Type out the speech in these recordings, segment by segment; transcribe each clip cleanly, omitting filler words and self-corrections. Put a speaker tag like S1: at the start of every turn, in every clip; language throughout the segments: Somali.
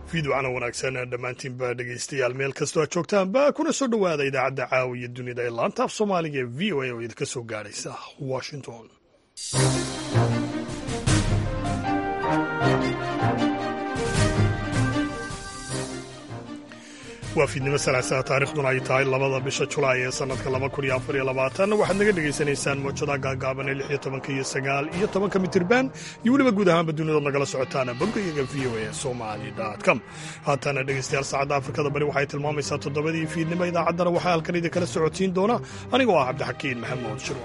S1: fiidwacna wanaagsan dhammaantiinba dhegaystayaal meel kastoo aad joogtaanba kuna soo dhowaada idaacadda caawiya dunida ee laanta af soomaaliga ee v o a oo idinka soo gaadhaysa washington. waa fiidnimo salaasaa taarikhduna ay tahay 2 bisha julaay ee sannadka 2024 waxaad naga dhegaysanaysaan moojada gaagaaban ee 16 iyo 9 iyo 10 mitirban iyo weliba guud ahaanba dunidood nagala socotaana boggayaga v o a somali.com. haatana dhegaystayaal saacadda afrikada bari waxay tilmaamaysaa 7 fiidnimo. idaacaddana waxaa halkan idinkala socodsiin doona anigoo ah cabdixakiin maxamuud shirwa.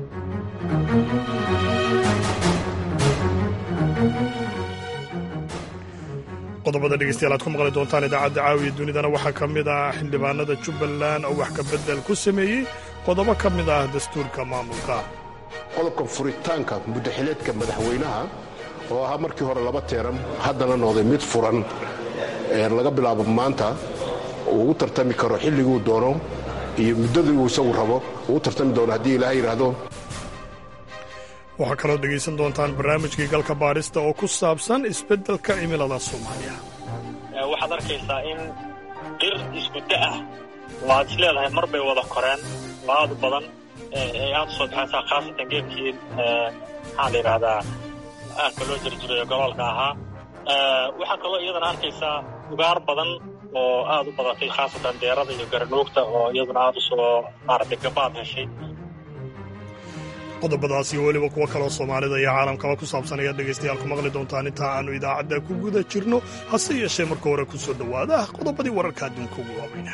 S1: qodobada dhegeystayaal aad ku maqli doontaan idaacadda caawiya dunidana waxaa ka mid ah xildhibaanada jubbaland oo wax ka beddel ku sameeyey qodobo ka mid ah dastuurka maamulka.
S2: qodobka furitaanka muddaxileedka madaxweynaha oo ahaa markii hore 2 teeran haddana noqday mid furan laga bilaabo maanta uu ugu tartami karo xilliguu doono iyo muddadii uu isagu rabo ugu tartami doono haddii ilaahay yidhaahdo.
S1: waxaa kaloo dhegaysan doontaan barnaamijkii galka baadhista oo ku saabsan isbeddelka cimilada Soomaaliya.
S3: waxaad arkaysaa in dhir isguddo ah waad isleedahay mar bay wada koreen laad badan ee aad soo baxaysaa khaasatan geedkii maxaa la yidhaahdaa aadka loo jirjirayo gobolka ahaa. waxaa kaloo iyadana arkaysaa ugaar badan oo aad u badatay khaasatan deerada iyo garanuugta oo iyaduna aad u soo maaragtay gabaad heshay.
S1: qodobadaas iyo weliba kuwo kaloo soomaalida iyo caalamkaba ku saabsan ayaad dhegaystayaal ku maqli doontaan intaa aannu idaacadda ku guda jirno. hase yeeshee marka hore ku soo dhowaada qodobadii wararka adduunka ugu waaweynaa.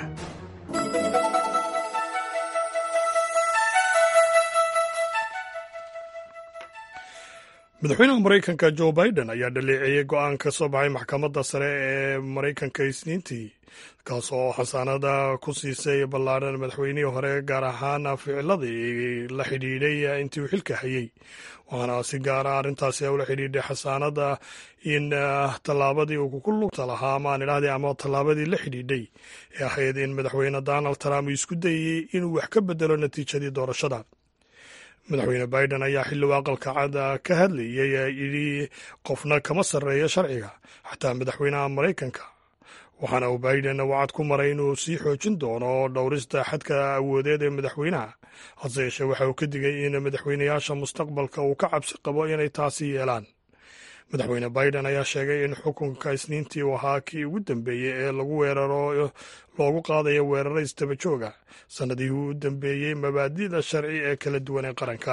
S1: madaxweynaha maraykanka jo biden ayaa dhaleeceeyey go'aan ka soo baxay maxkamadda sare ee maraykanka isniintii kaas oo xasaanada ku siisay ballaadhan madaxweynihii hore gaar ahaan ficiladii la xidhiidhay intii uu xilka hayey. waxaana si gaara arrintaasi ula xidhiidhay xasaanada in tallaabadii uu ku lugta lahaa amaan idhahdee ama tallaabadii la xidhiidhay ee ahayd in madaxweyne donald trump isku dayey inuu wax ka beddelo natiijadii doorashada. madaxweyne biden ayaa xilli aqalka cad ka hadlayey yidhi qofna kama sarreeya sharciga xataa madaxweynaha maraykanka. waxaana uu biden wacad ku maray inuu sii xoojin doono dhowrista xadka awoodeed ee madaxweynaha. hase yeeshee waxa uu ka digay in madaxweynayaasha mustaqbalka uu ka cabsi qabo inay taasi yeelaan. madaxweyne biden ayaa sheegay in xukunka isniintii uu ahaa kii ugu dambeeyey ee loogu qaadayo weeraro isdaba jooga sannadihii u dambeeyey mabaadi'da sharci ee kala duwan ee qaranka.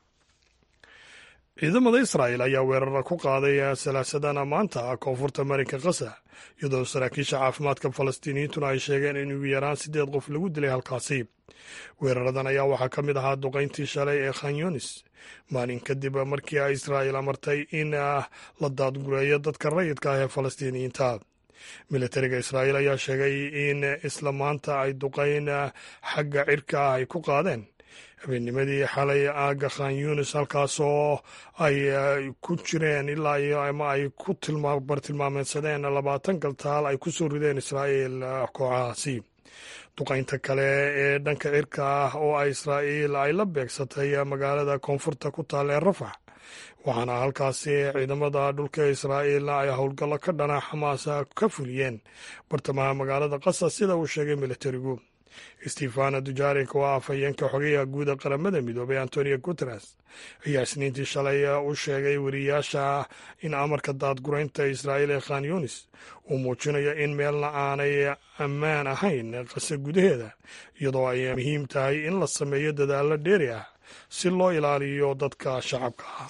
S1: ciidamada israa'el ayaa weerara ku qaaday salaasadana maanta koonfurta marinka khaza iyadoo saraakiisha caafimaadka falastiiniyiintuna ay sheegeen in ugu yaraan 8 qof lagu dilay halkaasi. weeraradan ayaa waxaa ka mid ahaa duqayntii shalay ee khan yunis maalin kadib markii ay israa'el amartay in la daadgureeyo dadka rayidka ah ee falastiiniyiinta. militariga israa'el ayaa sheegay in isla maanta ay duqayn xagga cirka ah ay ku qaadeen habeennimadii xalay aagga khan yunis halkaasoo ay ku jireen ilaa iyo ama ay ku bartilmaameedsadeen 20 galtaal ay ku soo rideen israa'el kooxahaasi. duqaynta kale ee dhanka cirka ah oo ay israa'iil ay la beegsatay magaalada koonfurta ku taal ee rafax waxaana halkaasi ciidamada dhulka israa'iil ay howlgallo ka dhana xamaas ka fuliyeen bartamaha magaalada qasa sida uu sheegay militarigu. stefana dujarik oo ah afhayeenka xogeyaha guud ee qaramada midoobay antonio guteres ayaa isniintii shalay u sheegay weriyaasha in amarka daadguraynta israa'iil ee khan yunis uu muujinayo in meelna aanay ammaan ahayn qase gudaheeda iyadoo ay muhiim tahay in la sameeyo dadaallo dheeri ah si loo ilaaliyo dadka shacabka ah.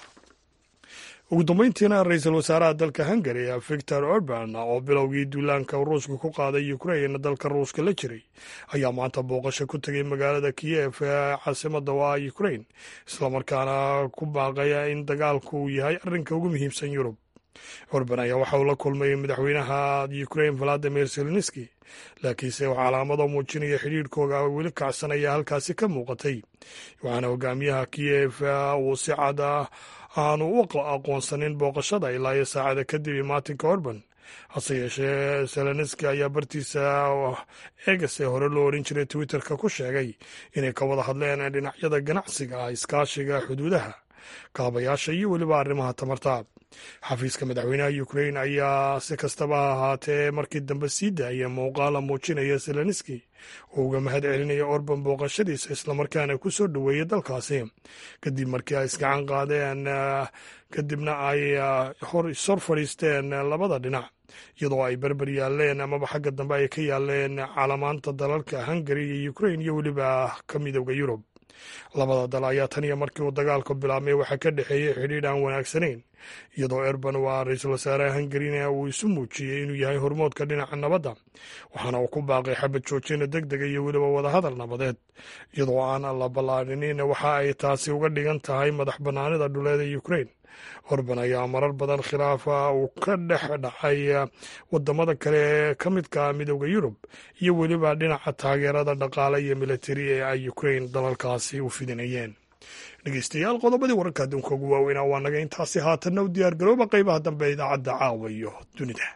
S1: ugu dambayntiina ra-iisul wasaaraha dalka hungari victor orban oo bilowgii duulaanka ruushka ku qaaday ukrain dalka ruushka la jiray ayaa maanta booqasho ku tegay magaalada kiyef ee caasimada waa ukrain islamarkaana ku baaqaya in dagaalku uu yahay arrinka ugu muhiimsan yurub. orban ayaa waxa uu la kulmay madaxweynaha ukrain valadimir zelenski laakiinse waxaa calaamado muujinaya xidhiidhkooga weli kacsanaya halkaasi ka muuqatay. waxaana hogaamiyaha kiyef uu si cad aanu u aqoonsanin booqashada ilaa iyo saacada kadib imaatinka orban. hase yeeshee zelenski ayaa bartiisa eegase hore loo odhan jiray twitterka ku sheegay inay ka wada hadleen dhinacyada ganacsiga, iskaashiga xuduudaha, kaabayaasha iyo weliba arrimaha tamarta. xafiiska madaxweynaha ukrain ayaa si kastaba ha ahaatee markii dambe sii daaya muuqaala muujinaya zelenski oo uga mahad celinaya orban booqashadiisa islamarkaana ku soo dhoweeyay dalkaasi kadib markii ay isgacan qaadeen kadibna ay hor fadhiisteen labada dhinac iyadoo ay berber yaaleen amaba xagga dambe ay ka yaaleen calamaanta dalalka hungari iyo ukrain iyo weliba ka midooda yurub labada dal ayaa tan iyo markii uu dagaalku bilaabmay waxaa ka dhexeeyey xidhiidh aan wanaagsanayn iyadoo erban waa ra-iisul wasaaraha hungarina uu isu muujiyey inuu yahay hormoodka dhinaca nabadda waxaana uu ku baaqay xabad joojina deg dega iyo weliba wadahadal nabadeed iyadoo aan la ballaadhinin waxa ay taasi uga dhigan tahay madax bannaanida dhuleed ee ukrain orban ayaa marar badan khilaafa uu ka dhex dhacay wadamada kale ee ka midka midooda yurub iyo weliba dhinaca taageerada dhaqaale iyo militari ee ay ukrain dalalkaasi u fidinayeen dhegeystayaal qodobadii wararka adduunka ugu waaweynaa waa naga intaasi haatanna u diyaar garooba qaybaha dambe idaacadda caawa iyo dunida.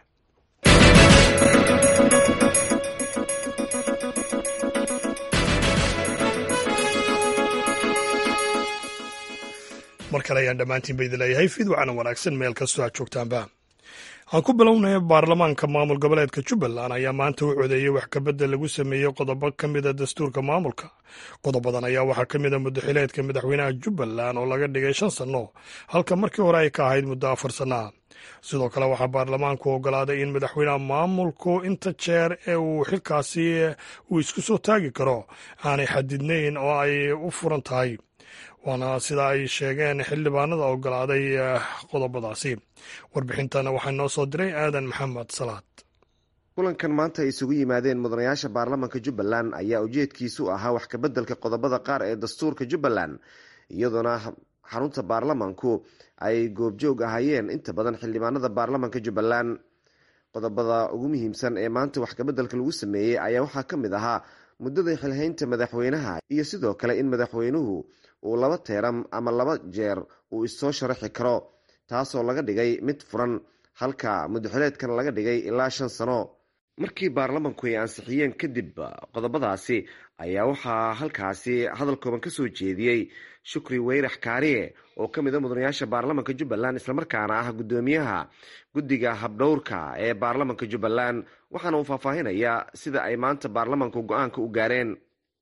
S1: mar kale ayaan dhammaantiinba idin leeyahay fiidwacana wanaagsan meel kastoo aad joogtaanba aan ku bilownay baarlamaanka maamul goboleedka jubbaland ayaa maanta u codeeyey wax kabedel lagu sameeyey qodobo ka mida dastuurka maamulka qodobadan ayaa waxaa ka mida muddaxileedka madaxweynaha jubbaland oo laga dhigay 5 sanno halka markii hore ay ka ahayd muddo 4 sanna sidoo kale waxaa baarlamaanku ogolaaday in madaxweynaha maamulku inta jeer ee uu xilkaasi uu isku soo taagi karo aanay xadidnayn oo ay u furan tahay waana sida ay sheegeen xildhibaanada ogolaaday qodobadaasi warbixintana waxaa noo soo diray aadan maxamed salaad.
S4: kulankan maanta ay isugu yimaadeen mudanayaasha baarlamaanka jubbaland ayaa ujeedkiisu ahaa wax kabeddelka qodobada qaar ee dastuurka jubbaland iyadoona xarunta baarlamaanku ay goobjoog ahaayeen inta badan xildhibaanada baarlamaanka jubbaland. qodobada ugu muhiimsan ee maanta wax kabeddelka lagu sameeyey ayaa waxaa ka mid ahaa muddada xilhaynta madaxweynaha iyo sidoo kale in madaxweynuhu uu 2 teeram ama 2 jeer uu issoo sharaxi karo taasoo laga dhigay mid furan halka muddaxileedkan laga dhigay ilaa 5 sano. markii baarlamanku ay ansixiyeen kadib qodobadaasi ayaa waxaa halkaasi hadal kooban ka soo jeediyey shukri weyrax kaariye oo ka mid a mudanayaasha baarlamanka jubbaland islamarkaana ah guddoomiyaha guddiga habdhowrka ee baarlamanka jubbaland waxaana uu faahfaahinayaa sida ay maanta baarlamanku go-aanka u gaareen.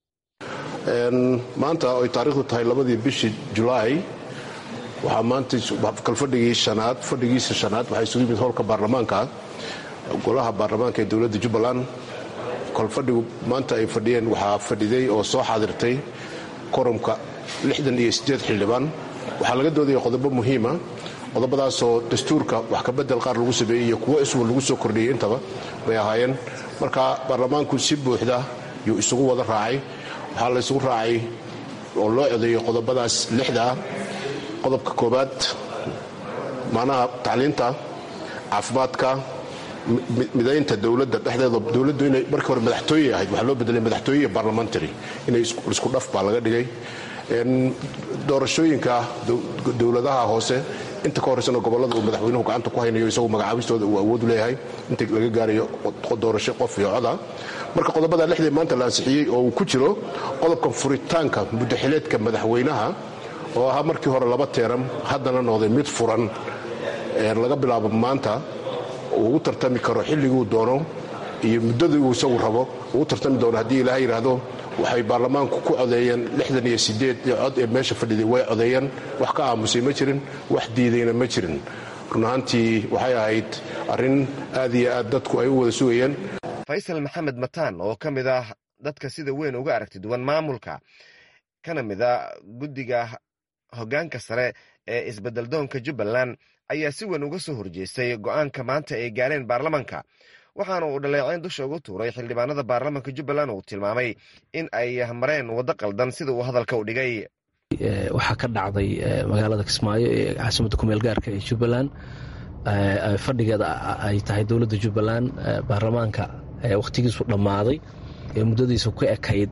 S2: maanta ay taariikhdu tahay 2 bishii Julaay waxaa maanta fadhigiisa shanaad waxaa isugu yimid howlka baarlamaanka golaha baarlamaanka ee dowladda Jubbaland. kolfadhigu maanta ay fadhiyeen waxaa fadhiday oo soo xaadirtay koromka 68 xildhibaan. waxaa laga doodaya qodobo muhiima qodobadaasoo dastuurka wax ka bedel qaar lagu sameeyey iyo kuwo iswa lagu soo kordhiyey intaba bay ahaayeen. marka baarlamaanku si buuxda yuu isugu wada raacay. waxaa la isugu raacay oo loo codeeyey qodobadaas 6 qodobka koobaad macnaha tacliinta caafimaadka midaynta dowladda dhexdeeda dowladdu inay markii hore madaxtooye ahayd waxaa loo bedelay madaxtooye parliamentary inay isku dhaf baa laga dhigay. doorashooyinka dowladaha hoose inta ka horeysana gobollada uu madaxweynuhu gacanta ku haynayo isagu magacaabistooda uu awood u leeyahay inta laga gaarayo doorasho qof iyo coda. marka qodobada 6 maanta la ansixiyey oo uu ku jiro qodobkan furitaanka muddaxileedka madaxweynaha oo ahaa markii hore 2 teeram haddana noqday mid furan laga bilaabo maanta uu u tartami karo xilliguu doono iyo muddadii uu isagu rabo uu u tartami doono haddii ilaahay yidhaahdo. waxay baarlamaanku ku codeeyeen 68 cod ee meesha fadhiday way codeeyeen wax ka aamusay ma jirin wax diidayna ma jirin. run ahaantii waxay ahayd arrin aad iyo aad dadku ay u wada sugayeen.
S4: faysal maxamed mataan oo ka mid ah dadka sida weyn uga aragti duwan maamulka kana mid a guddiga hoggaanka sare ee isbeddeldoonka jubbaland ayaa si weyn uga soo horjeestay go-aanka maanta ay gaareen baarlamanka waxaana uu dhaleeceyn dusha ugu tuuray xildhibaanada baarlamanka jubbaland uu tilmaamay in ay mareen waddo qaldan sida uu hadalka u dhigay.
S5: waxaa ka dhacday magaalada kismaayo ee caasimadda kumeel gaarka ee jubbaland fadhigeeda ay tahay dowladda jubbaland baarlamaanka wakhtigiisu dhammaaday ee muddadiisu ku ekayd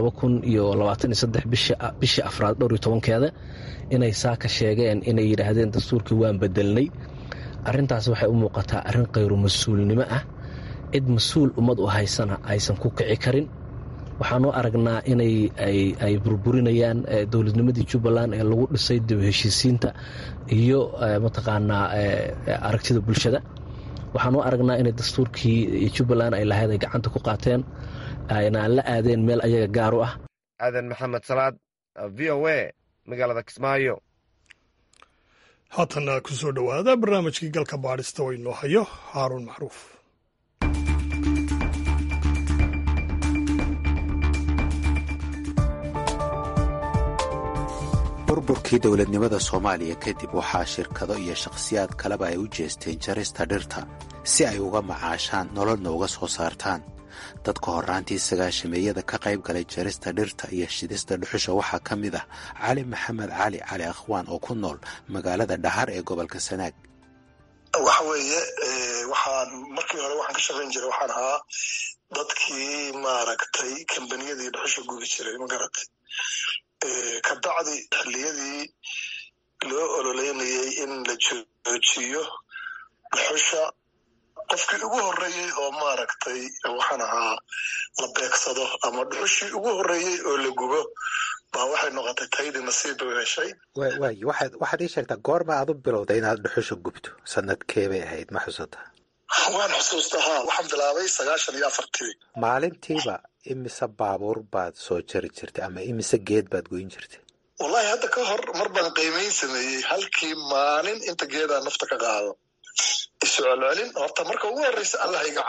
S5: 2023 bishii afraad 12 inay saa ka sheegeen inay yidhaahdeen dastuurkii waan bedelnay. arrintaas waxay u muuqataa arrin khayru mas-uulnimo ah. cid mas-uul ummad u haysana aysan ku kici karin waxaanu aragnaa inay ay burburinayaan dowladnimadii jubbaland ee lagu dhisay dib heshiisiinta iyo mataqaanaa aragtida bulshada. waxaanu aragnaa inay dastuurkii jubbaland ay lahayd ay gacanta ku qaateen ayna la aadeen meel ayaga gaar u ah.
S4: aadan maxamed salaad, v o a, magaalada Kismaayo.
S1: haatana ku soo dhowaada barnaamijkii galka baadhista oo inoo hayo Haaruun Macruuf.
S6: burburkii dowladnimada Soomaaliya kadib waxaa shirkado iyo shakhsiyaad kaleba ay u jeesteen jarista dhirta si ay uga macaashaan nololna uga soo saartaan. dadka horraantii sagaashameeyada ka qayb galay jarista dhirta iyo shidista dhuxusha waxaa ka mid ah cali maxamed cali akhwaan oo ku nool magaalada Dhahar ee gobolka Sanaag.
S7: waxa weeye markii hore waxaan ka shaqayn jiray, waxaan ahaa dadkii maaragtay kambaniyadii dhuxusha gubi jiray, ma garatay. ka bacdi xilliyadii loo ololeynayay in la joojiyo dhuxusha, qofkii ugu horreeyey oo maaragtay waxaan ahaa la beegsado ama dhuxushii ugu horreeyey oo la gubo baa waxay noqotay taydii nasiib u heshay.
S6: waxaad ii sheegtaa goorma aad u bilowday inaad dhuxusha gubto? sanadkee bay ahayd, ma xusuutaa?
S7: waan xusuustaa, haa. waxaan bilaabay 94.
S6: maalintiiba imise baabuur baad soo jari jirtay ama imise geed baad goyn jirtay?
S7: wallahi hadda ka hor mar baan qiimayn sameeyey halkii maalin inta geedaa nafta ka qaado. isu celcelin horta marka ugu horreysa allah iga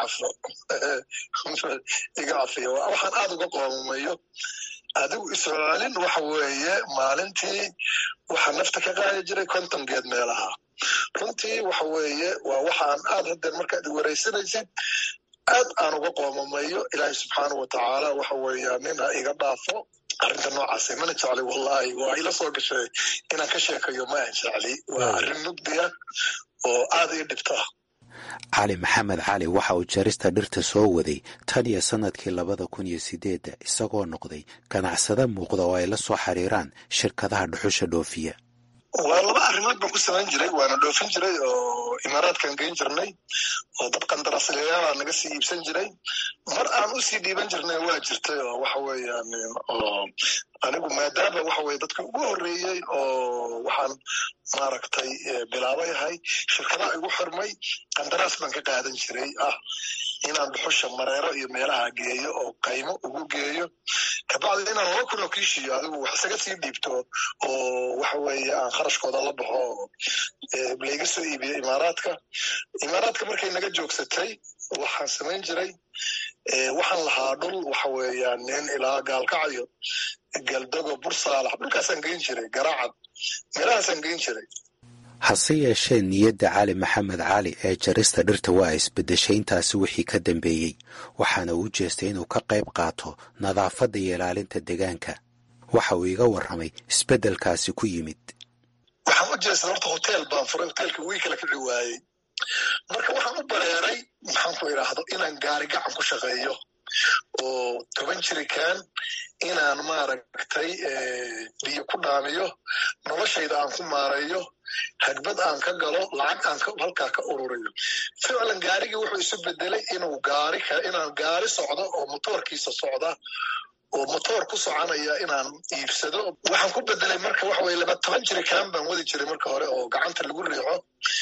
S7: cafiyo waxaan aada uga qoomamayo. adigu isu celcelin waxa weeye maalintii waxaa nafta ka qaadi jiray 50 geed meelaha. runtii waxa weeye waa waxaan aad haddeen markaad wareysanaysid aad aan uga qoomamayo. ilaahay subxaanahu watacaala waxa weeya nin ha iga dhaafo arrinta noocaasa. mana jecli wallahi, waa ila soo gashay inaan ka sheekayo, ma aan jecli. waa arrin mugdiya oo aad ii dhibta.
S6: cali maxamed cali waxa uu jarista dhirta soo waday tan iyo sanadkii 2008 isagoo noqday ganacsade muuqda oo ay la soo xiriiraan shirkadaha dhuxusha dhoofiya.
S7: waa laba arrimood baan ku samayn jiray. waana dhoofin jiray oo imaaraadkan geyn jirnay oo dad qandaraaslayaala naga sii iibsan jiray. mar aan u sii dhiiban jirnay waa jirtay oo waxa weeyaan oo anigu maadaama waxa weye dadka ugu horreeyey oo waxaan maaragtay bilaabay ahay shirkadaha igu xirmay qandaraas baan ka qaadan jiray inaan dhuxusha mareero iyo meelaha geeyo oo qaymo ugu geeyo, kabacdi inaan 2 kun oo kiishiyo adigu wax isaga sii dhiibto oo waxa weeye aan kharashkooda la baxo layga soo iibiyo imaaraadka markay naga joogsatay waxaan samayn jiray waxaan lahaa dhul waxa weeyaan nin ilaa Gaalkacyo, Galdago, Bursaalax, dhulkaasaan geyn jiray, Garaacad, meelahaasaan geyn jiray.
S6: hase yeeshee niyadda cali maxamed cali ee jarista dhirta waa isbeddeshay intaasi wixii ka dambeeyey, waxaana uu jeestay inuu ka qayb qaato nadaafadda iyo ilaalinta deegaanka. waxa uu iga warramay isbeddelkaasi ku yimid.
S7: waxaan u jeestay horta hotel baan furay, hotelka wii kala kici waayey. marka waxaan u bareeray maxaan ku idhaahdo inaan gaari gacan ku shaqeeyo oo 10 jirikaan inaan maaragtay biyo ku dhaamiyo, noloshayda aan ku maareeyo, hagbad aan ka galo, lacag aan halkaa ka ururiyo. ficlan gaarigii wuxuu isu bedelay inaan gaari socdo oo motoorkiisa socda oo motoor ku soconaya inaan iibsado. waxaan ku bedelay marka waxa weye 10 jirikaan baan wadi jiray marka hore oo gacanta lagu riixo.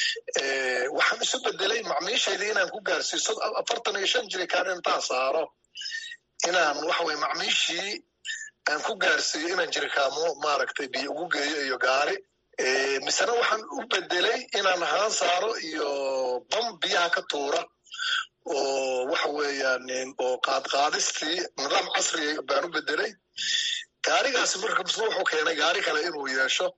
S7: waxaan isu bedelay macmiishayda inaan ku gaarsiiso 45 jirikaan intaan saaro inaan waxa weye macmiishii aan ku gaarsiiyo inaan jirikaamo maaragtay biyo ugu geeyo iyo gaari. misena waxaan u bedelay inaan haan saaro iyo bam biyaha ka tuura oo waxa weeyaan oo qaadqaadistii nidaam casri baan u bedelay. gaarigaasi marka wuxuu keenay gaari kale inuu yeesho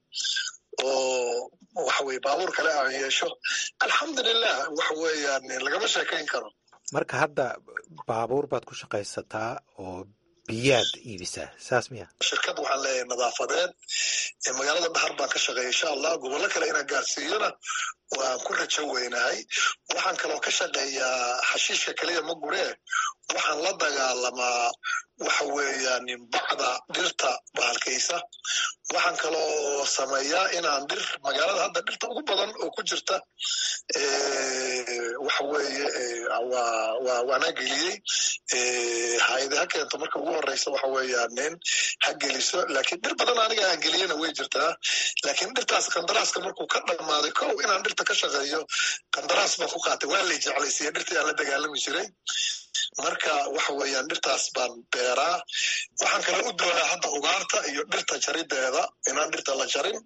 S7: oo waxa weye baabuur kale aan yeesho. alxamdulilah waxa weeyaan lagama sheekayn karo.
S6: marka hadda baabuur baad ku shaqaysataa oo biyaad iibisaa, saas miya?
S7: shirkad waxaan leeyahay nadaafadeed magaalada Dhahar baan ka shaqeeya. insha allah gobollo kale inaan gaarsiiyona waan ku rajo weynahay. waxaan kaloo ka shaqeeyaa xashiishka keliya ma guree waxaan la dagaalamaa waxa weeyaan bacda dhirta bahalkaysa. waxaan kaloo sameeyaa inaan dhir magaalada hadda dhirta ugu badan oo ku jirta waxa weeye waana geliyey. hayade ha keento marka ugu horeysa waxa weeyaan nin ha geliso, laakiin dhir badan aniga aan geliyena way jirtaa. laakiin dhirtaas qandaraaska markuu ka dhammaaday kow inaan dhirta ka shaqeeyo qandaraas baan ku qaatay, waa lay jeclaysiiya dhirtii aan la dagaalami jiray. marka waxa weeyaan dhirtaas baan beeraa. waxaan kale u doonaa hadda ugaarta iyo dhirta jarideeda inaan dhirta la jarin.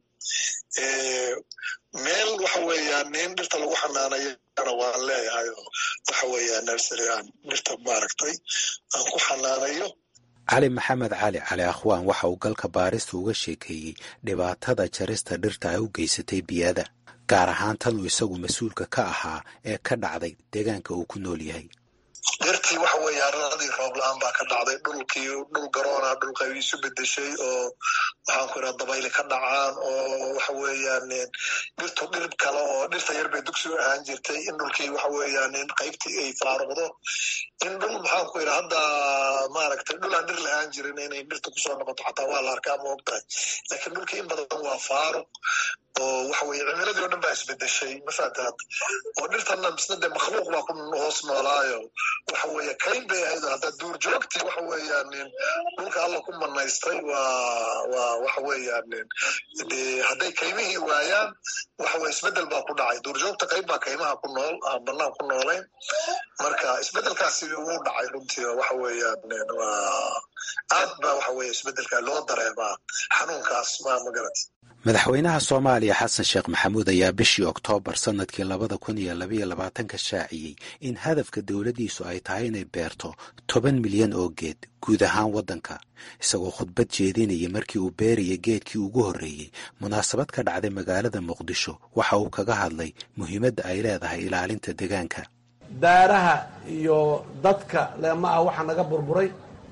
S7: meel waxa weeyaan nin dhirta lagu xanaanayana waan leeyahay waxa weeyaan nursery aan dhirta maaragtay aan ku xanaanayo.
S6: cali maxamed cali akhwaan waxa uu galka baarista uga sheekeeyey dhibaatada jarista dhirta ay u geysatay biyada, gaar ahaan tan uu isagu mas-uulka ka ahaa ee ka dhacday deegaanka uu ku nool yahay.
S7: dhirtii waxa weeye aradii roob la-aan baa ka dhacday. dhul garoona dhulka isu bedeshay oo waxaan ku iraa dabayli ka dhacaan oo waxa weeyaan dhirtu dhir kale oo dhirta yar bay dugsi u ahaan jirtay in dhulkii waxa weeyaan qaybtii ay faaruqdo. in dhul maxaan ku iraa hadda maaragtay dhul aan dhir lahaan jirin inay dhirta kusoo noqoto xataa waa la arkaa ma ogtahay. laakiin dhulkii in badan waa faaruq oo waxa weeye cimiladii o dhan baa isbedeshay mafaataad. oo dhirtana misna dee makhluuq baa ku hoos noolaayo waxa weeye kayn bay ahayd. hadda duur joogtii waxa weeyaan dhulka alla ku manaystay waa waxa weeyaan dee hadday kaymihii waayaan waxa weye isbedel baa ku dhacay. duur joogta qayb baa kaymaha ku nool aan banaan ku noolayn. marka isbedelkaasi wuu dhacay runtii waxa weeyaan waa aad baa waxa weeye isbedelkaa loo dareemaa xanuunkaas magarat.
S6: madaxweynaha soomaaliya xasan sheekh maxamuud ayaa bishii oktoobar sanadkii 2022 shaaciyey in hadafka dowladdiisu ay tahay inay beerto 10 milyan oo geed guud ahaan waddanka. isagoo khudbad jeedinaya markii uu beeraya geedkii ugu horreeyey munaasabad ka dhacday magaalada muqdisho waxa uu kaga hadlay muhiimadda ay leedahay ilaalinta deegaanka.
S8: daaraha iyo dadka leemaha waxa naga burburay,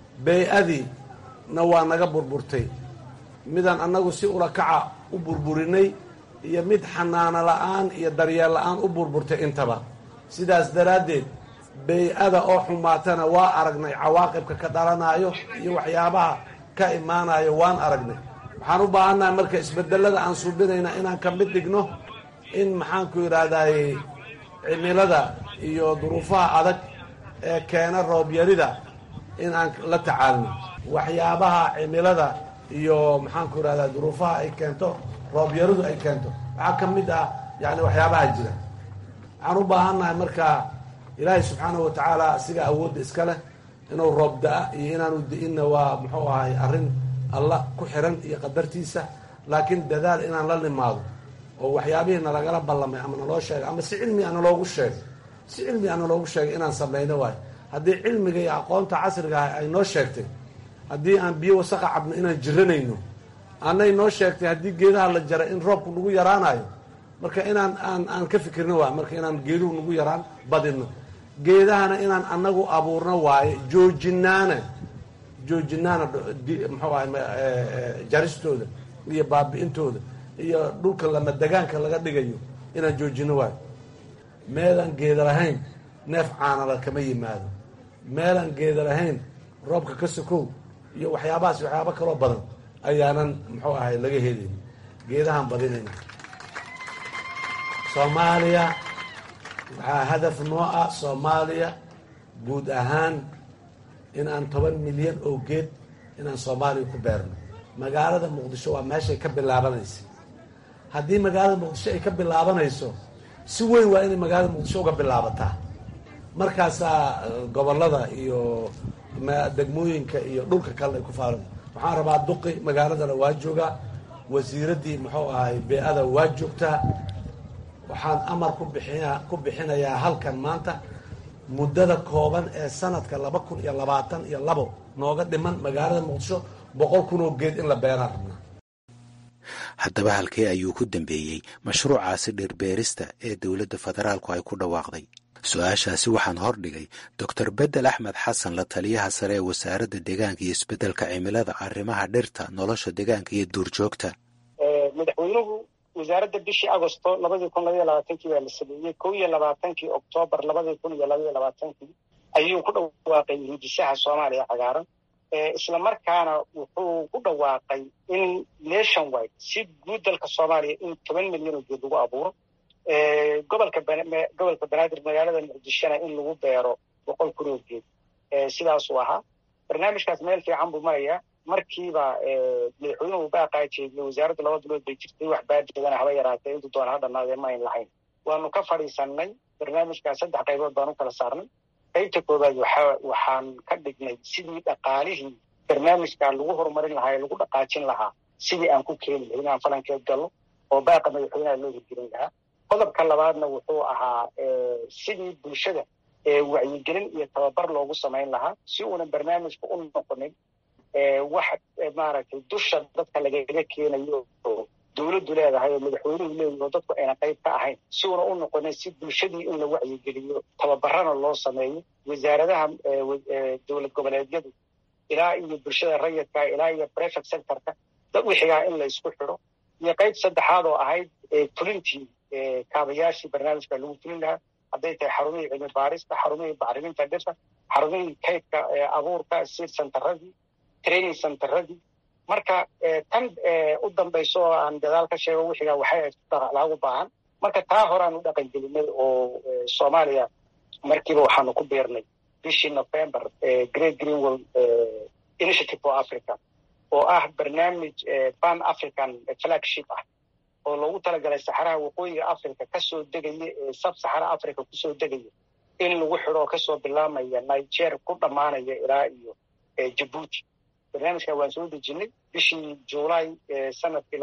S8: bey-adiina waa naga burburtay. midaan annagu si ula kaca u burburinay iyo mid xanaano la'aan iyo daryeel la'aan u burburtay intaba. sidaas daraaddeed bey-ada oo xumaatana waa aragnay, cawaaqibka ka dhalanayo iyo waxyaabaha ka imaanayo waan aragnay. waxaan u baahannahay marka isbedelada aan suubinayna inaan ka mid dhigno in maxaanku yidhaahdaye cimilada iyo duruufaha adag ee keena roobyarida in aan la tacaalno. waxyaabaha cimilada iyo maxaanku yidhahdaa duruufaha ay keento roobyaridu ay keento waxaa ka mid ah yani waxyaabaha jira. waxaan u baahannahay marka ilaahay subxaanahu watacaala asiga awoodda iska leh inuu roob da-a iyo inaanu da-inna waa muxuu ahay arrin alla ku xiran iyo qadartiisa. laakiin dadaal inaan la nimaado oo waxyaabihii nalagala ballamay ama naloo sheegay ama si cilmi a naloogu sheegay inaan samayno waayo. haddii cilmiga iyo aqoonta casriga ah ay noo sheegtay haddii aan biyo wasaqa cabno inaan jiranayno, anay noo sheegtay haddii geedaha la jara in roobku nagu yaraanayo. marka inaan aan ka fikirno waayo marka inaan geeduhu nagu yaraan badino. geedahana inaan anagu abuurno waaye, joojinaana muxuu ahay jaristooda iyo baabi'intooda iyo dhulka lama degaanka laga dhigayo inaan joojino waayo. meelaan geeda lahayn neef caanala kama yimaado. meelaan geeda lahayn roobka ka sokow iyo waxyaabahaas waxyaaba kaloo badan ayaanan muxuu ahay laga helayn. geedahaan badinayna. soomaaliya waxaa hadaf noo ah soomaaliya guud ahaan in aan 10 milyan oo geed inaan soomaaliya ku beerno. magaalada muqdisho waa meeshay ka bilaabanaysa. haddii magaalada muqdisho ay ka bilaabanayso si weyn waa inay magaalada muqdisho uga bilaabataa. markaasaa gobolada iyo degmooyinka iyo dhulka kale ay ku faaran. waxaan rabaa duqi magaaladana waa joogaa, wasiiraddii muxuu ahay bey-ada waa joogtaa. waxaan amar ku bixinayaa halkan maanta muddada kooban ee sanadka 2022 nooga dhiman magaalada muqdisho 100,000 oo geed in la beeraan rabnaa.
S6: haddaba halkee ayuu ku dambeeyey mashruucaasi dhirbeerista ee dowladda federaalku ay ku dhawaaqday? su-aashaasi waxaan hordhigay doctor bedel axmed xasan, la taliyaha sare ee wasaaradda deegaanka iyo isbeddelka cimilada, arrimaha dhirta, nolosha deegaanka iyo duurjoogta.
S9: madaxweynuhu wasaaradda bishii agosto 2022 baa la sameeyey 21 Oktoobar 2022 ayuu ku dhawaaqay hindisaha Soomaaliya cagaaran isla markaana wuxuu ku dhawaaqay in nationwide si guud dalka Soomaaliya in 10 milyan oo geed lagu abuuro gobolka Banaadir magaalada Muqdisho in lagu beero 100 kun oo geed sidaas uu ahaa barnaamijkaas meel fiican buu marayaa markiiba madaxweynuhu baa qaajiyay wasaaradda laba bilood bay jirtay wax baadidana haba yaraatay inta doona hadhanaadee ma ayn lahayn waanu ka fadhiisanay barnaamijkaas 3 qaybood baan u kala saarnay qaybta koowaad waxaan ka dhignay sidii dhaqaalihii barnaamijka lagu horumarin lahaa lagu dhaqaajin lahaa sidii aan ku keeni lahayn aan falankeed galno oo baaqa madaxweynaha loo hirgelin lahaa qodobka labaadna wuxuu ahaa sidii bulshada wacyigelin iyo tababar loogu samayn lahaa si uuna barnaamijku u noqonin wax maaragtay dusha dadka lagaga keenayo oo dawladdu leedahay oo madaxweynuhu leeyahay oo dadku ayna qayb ka ahayn si uuna u noqonin si bulshadii in la wacyigeliyo tababarana loo sameeyo wasaaradaha dowlad goboleedyadu ilaa iyo bulshada rayidka ilaa iyo private sectorka dad wixigaa in la isku xidho iyo qayb saddexaad oo ahayd fulintii kaabayaashii barnaamijka lagu fulin lahaa hadday tahay xarumihii cilmi baarista xarumihii bacriminta dhirta xarumihii kaydka abuurka seed centeradii training centeradii marka tan u dambayso oo aan gadaal ka sheego wixigaa waxay laagu baahan marka taa horaan u dhaqan gelinay oo Soomaaliya markiiba waxaanu ku beernay bishii November Great Greenwell Initiative for Africa oo ah barnaamij Pan African flagship ah oo loogu talagalay saxaraha waqooyiga Afrika ka soo degaya sub-Sahara Afrika ku soo degaya in lagu xiro ka soo bilaamaya Niger ku dhamaanaya ilaa iyo Djibouti barnaamijka waan soo dejinay bishii July sanadkii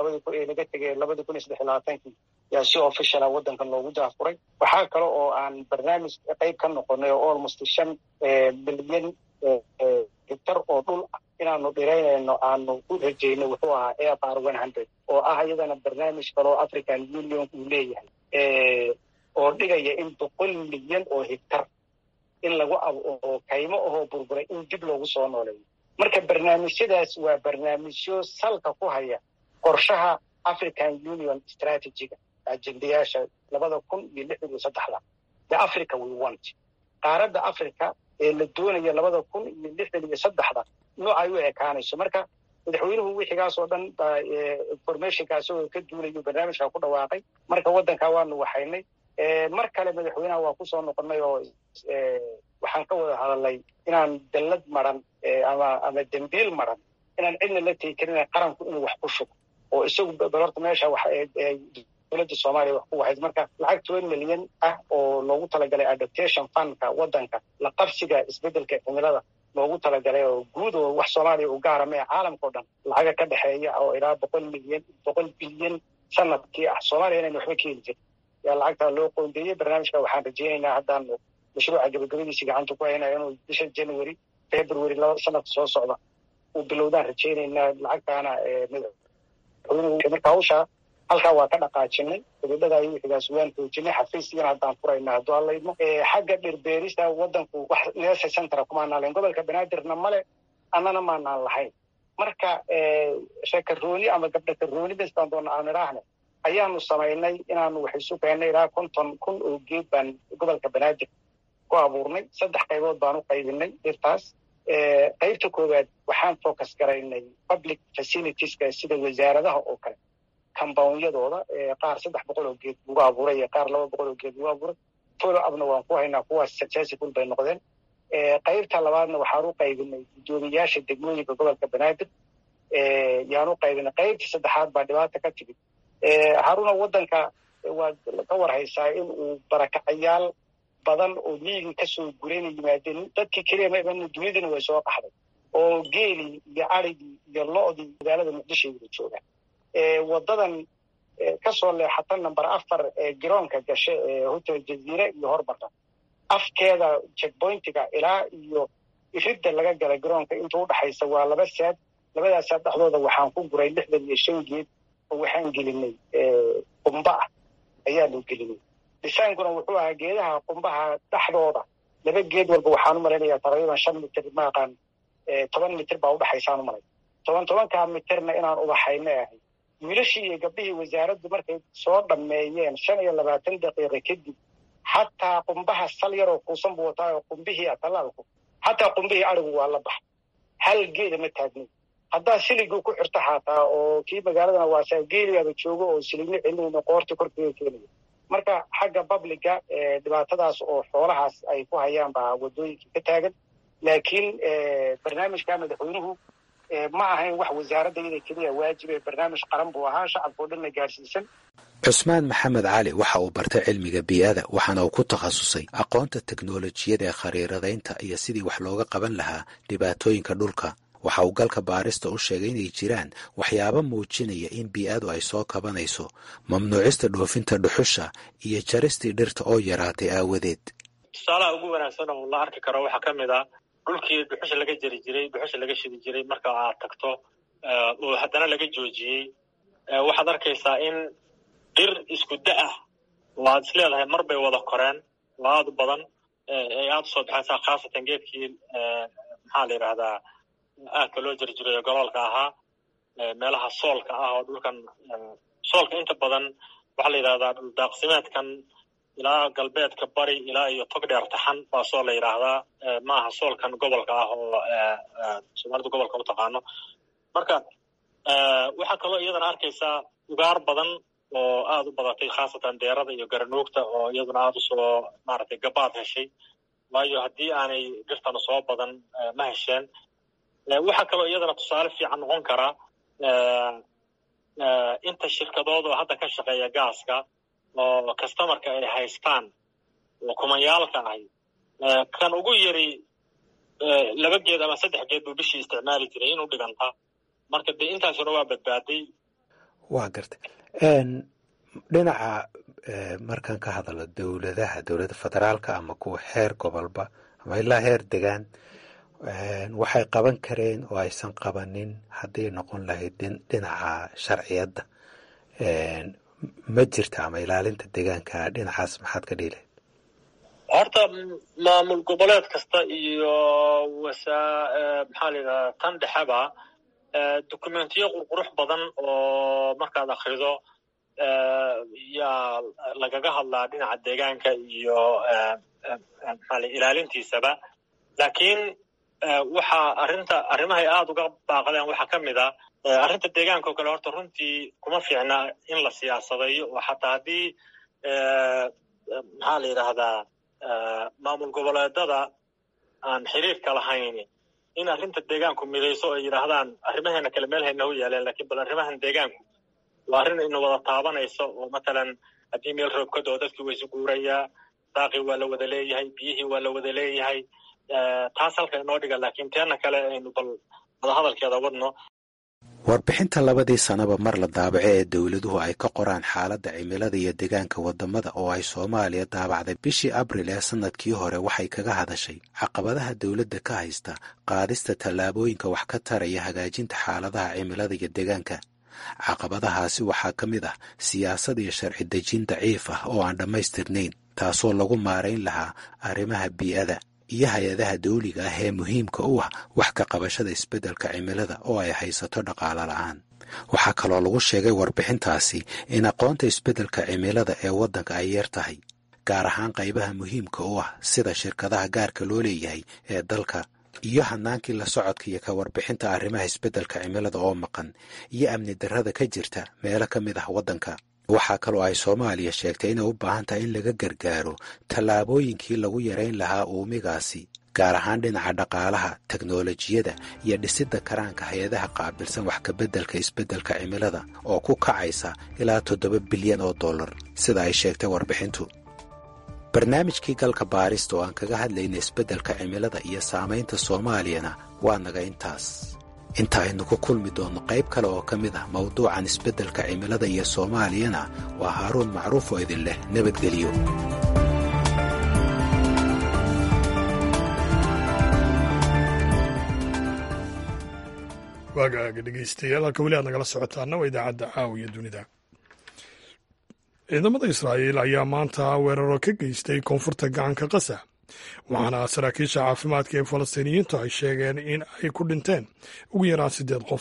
S9: 2023 yaa si official ah wadankan loogu daafuray waxaa kale oo aan barnaamij qayb ka noqonay oo almost 5 bilyan hektar oo dhul inaanu dhiraynayno aanu u rajeynay wuxuu ahaa AFR 100 oo ah iyadana barnaamij kale oo African Union uu leeyahay oo dhigaya in 100 milyan oo hektar in lagu oo kaymo oo burburay in dib loogu soo nooleeyo marka barnaamijyadaas waa barnaamijyo salka ku haya qorshaha African Union strategy ajendayaasha 2063 the Africa we want qaaradda Africa la doonaya 2063 noocaay u ekaanayso marka madaxweynuhu wixigaas oo dhan informationkaas oo ka duulayo barnaamijka ku dhawaaqay marka wadanka waanu waxaynay mar kale madaxweynaha waa ku soo noqonay oo waxaan ka wada hadalay inaan dallad maran ama dambiil maran inaan cidna la teekin qaranku inuu wax ku shubo oo isagu balorta meesha wax dowladda Soomaaliya wax ku wahayd marka lacag 20 milyan ah oo loogu talagalay adaptation fundka wadanka la qabsiga isbedelka cimilada loogu talagalay oo guud oo wax Soomaaliya u gaar ah caalamka oo dhan lacag ka dhaxeeya oo ilaa 100 bilyan sanadkii ah Soomaaliya inay waxba keenin yaa lacagta loo qoondeeyay barnaamijka waxaan rajeynaynaa haddaan mashruuca gabagabadiisa gacanta ku haynayo inuu bisha January February sanadka soo socda uu bilowdaan rajeynaynaa lacagtaana marka hawsha halkaa waa ka dhaqaajinay gabadhada iyo wixigaas waan xoojinay xafiisyada haddaan furaynaa hadduu alla idmo xagga dhirbeerista wadanku wax neesa centra kuma naaleen gobolka Banaadirna male annana ma naan lahayn marka shakarooni ama gabdha karooni bastaan doona aan iraahne ayaanu samaynay inaanu wax isu keenay ilaa 50 kun oo geed baan gobolka Banaadir ku abuurnay 3 qaybood baan u qaybinay dhirtaas qaybta koowaad waxaan focus garaynay public facilitieska sida wasaaradaha oo kale compound-yadooda qaar 300 oo geed lagu abuuray qaar 200 oo geed lagu abuuray follow up-na waan ku haynaa kuwaas successful bay noqdeen qaybta labaadna waxaan u qaybinay gudoomiyaasha degmooyinka gobolka Banaadir yaanu qaybinay qaybta saddexaad baa dhibaato ka timid haruna wadanka waa ka warhaysaa in uu barakacayaal badan oo miyiga ka soo gureynay yimaadeen dadkii kaliya ma iman dunidana way soo qaxday oo geeli iyo arigii iyo lo'dii magaalada Muqdisho ay joogaan wadadan ka soo leexata number 4 garoonka gashay hotel Jazeera iyo Hormarka afkeeda checkpointiga ilaa iyo iridda laga galay garoonka inta u dhaxaysa waa 2 saad labadaas saad dhaxdooda waxaan ku guray 65 geed oo waxaan gelinay qumba ayaa loo gelinay dhisaankuna wuxuu ahaa geedaha qumbaha dhaxdooda 2 geed walba waxaan u maleynayaa taqriiban 5 mitir ma aqaan 10 mitir baa u dhaxaysa u malay 10 ka mitirna inaan u baxayna ahay wiilashii iyo gabdhihii wasaaraddu markay soo dhammeeyeen 25 daqiiqo kadib xataa qumbaha sal yaroo kuusan buu wataa oo qumbihii talaalku xataa qumbihii arigu waa la baxay hal geeda ma taagnin haddaa siliguu ku xirta xataa oo kii magaaladana waa geeliyaaba joogo oo siligna celinayno qoorta korkeeda keenaya marka xagga babliga dhibaatadaas oo xoolahaas ay ku hayaan baa wadooyinkii ka taagan laakiin barnaamijka madaxweynuhu ma ahayn wax wasaaradda iyada keliya waajib ee barnaamij qaran buu ahaa shacabka oo dhan la gaarsiisan
S6: cusmaan maxamed cali waxa uu bartay cilmiga bii'ada waxaana uu ku takhasusay aqoonta teknolojiyada ee khariiradaynta iyo sidii wax looga qaban lahaa dhibaatooyinka dhulka waxa uu galka baarista u sheegay inay jiraan waxyaabo muujinaya in bii'adu ay soo kabanayso mamnuucista dhoofinta dhuxusha iyo jaristii dhirta oo yaraatay aawadeed
S3: tusaalaha ugu wanaagsan oo la arki karo waxaa ka mid ah dhulkii dhuxusha laga jari jiray dhuxusha laga shidi jiray marka aad tagto oo haddana laga joojiyey waxaad arkaysaa in dhir isku da-ah waad isleedahay mar bay wada koreen oo aada u badan ay aada usoo baxaysaa khaasatan geedkii maxaa la yidhaahdaa aadka loo jari jiray gobolka ahaa meelaha soolka ah oo dhulkan soolka inta badan waxaa la yidhahdaa dhuldaaqsimeedkan ilaa galbeedka bari ilaa iyo tog dheer taxan baa soo la yidhaahdaa maaha soolkan gobolka ah oo soomaalida gobolka u taqaano marka waxaa kaloo iyadana arkaysaa ugaar badan oo aada u badatay khaasatan deerada iyo garanuugta oo iyaduna aada usoo maaragtay gabaad heshay waayo haddii aanay dhirtana soo badan ma hesheen waxaa kaloo iyadana tusaale fiican noqon karaa inta shirkadood oo hadda ka shaqeeya gaaska oo customarka ay haystaan oo kumayaalka ahi kan ugu yari 2 geed ama 3 geed buu bishii isticmaali jiray inuu dhiganta marka dee intaasuna waa badbaaday
S6: waa gartay dhinaca markaan ka hadalo dowladda federaalka ama kuwa heer gobolba ama ilaa heer degaan waxay qaban kareen oo aysan qabanin hadday noqon lahayd dhinaca sharciyadda ma jirta ama ilaalinta deegaanka dhinacaas maxaad ka dhihi lahayd
S3: horta maamul goboleed kasta iyo maxaa la yidhahdaa tan dhexeba dokumentiyo qurqurux badan oo markaad akrido yaa lagaga hadlaa dhinaca deegaanka iyo maxaa la ilaalintiisaba laakiin waxaa arrimahay aada uga baaqdeen waxaa ka mid ah arrinta deegaanka oo kale horta runtii kuma fiicna in la siyaasadayo oo xataa haddii maxaa la yidhaahdaa maamul goboleedada aan xiriirka lahayn in arrinta deegaanku midayso ay yidhaahdaan arrimaheena kale meel hayna u yaaleen laakiin bal arrimahan deegaanku waa arrin ina wada taabanayso oo matalan haddii meel roob ka doo dadkii waysu guurayaa daaqii waa la wada leeyahay biyihii waa la wada leeyahay taas halka inoo dhiga laakiin teena kale aynu bal wadahadalkeeda wadno
S6: warbixinta 2 sanaba mar la daabace ee dowladuhu ay ka qoraan xaaladda cimilada iyo deegaanka wadamada oo ay Soomaaliya daabacday bishii Abriil ee sanadkii hore waxay kaga hadashay caqabadaha dowladda ka haysta qaadista tallaabooyinka wax ka taraya hagaajinta xaaladaha cimilada iyo deegaanka caqabadahaasi waxaa ka mid ah siyaasad iyo sharci dejin daciif ah oo aan dhammaystirnayn taasoo lagu maarayn lahaa arrimaha bii'ada iyo hay-adaha dawliga ah ee muhiimka u ah wax ka qabashada isbeddelka cimilada oo ay haysato dhaqaale la'aan waxaa kaloo lagu sheegay warbixintaasi in aqoonta isbeddelka cimilada ee waddanka ay yar tahay gaar ahaan qaybaha muhiimka u ah sida shirkadaha gaarka loo leeyahay ee dalka iyo hanaankii la socodka iyo ka warbixinta arrimaha isbeddelka cimilada oo maqan iyo amni darrada ka jirta meelo ka mid ah waddanka waxaa kaloo ay Soomaaliya sheegtay inay u baahan tahay in laga gargaaro tallaabooyinkii lagu yarayn lahaa uumigaasi gaar ahaan dhinaca dhaqaalaha teknolojiyada iyo dhisidda karaanka hay-adaha qaabilsan wax ka beddelka isbeddelka cimilada oo ku kacaysa ilaa $7 bilyan sida ay sheegtay warbixintu barnaamijkii galka baarista oo aan kaga hadlayna isbeddelka cimilada iyo saamaynta Soomaaliyana waa naga intaas inta aynu ku kulmi doonno qayb kale oo ka mid ah mawduucan isbeddelka cimilada iyo Soomaaliyana waa Haaruun Macruuf oo idin leh nabadgelyo
S1: waagaaga dhegeystayaal halka weli aad nagala socotaana waa idaacadda caawiya dunida ciidamada Israa'iil ayaa maanta weeraro ka geystay koonfurta gacanka Gaza waxaana saraakiisha caafimaadka ee Falastiiniyiintu ay sheegeen in ay ku dhinteen ugu yaraan 8 qof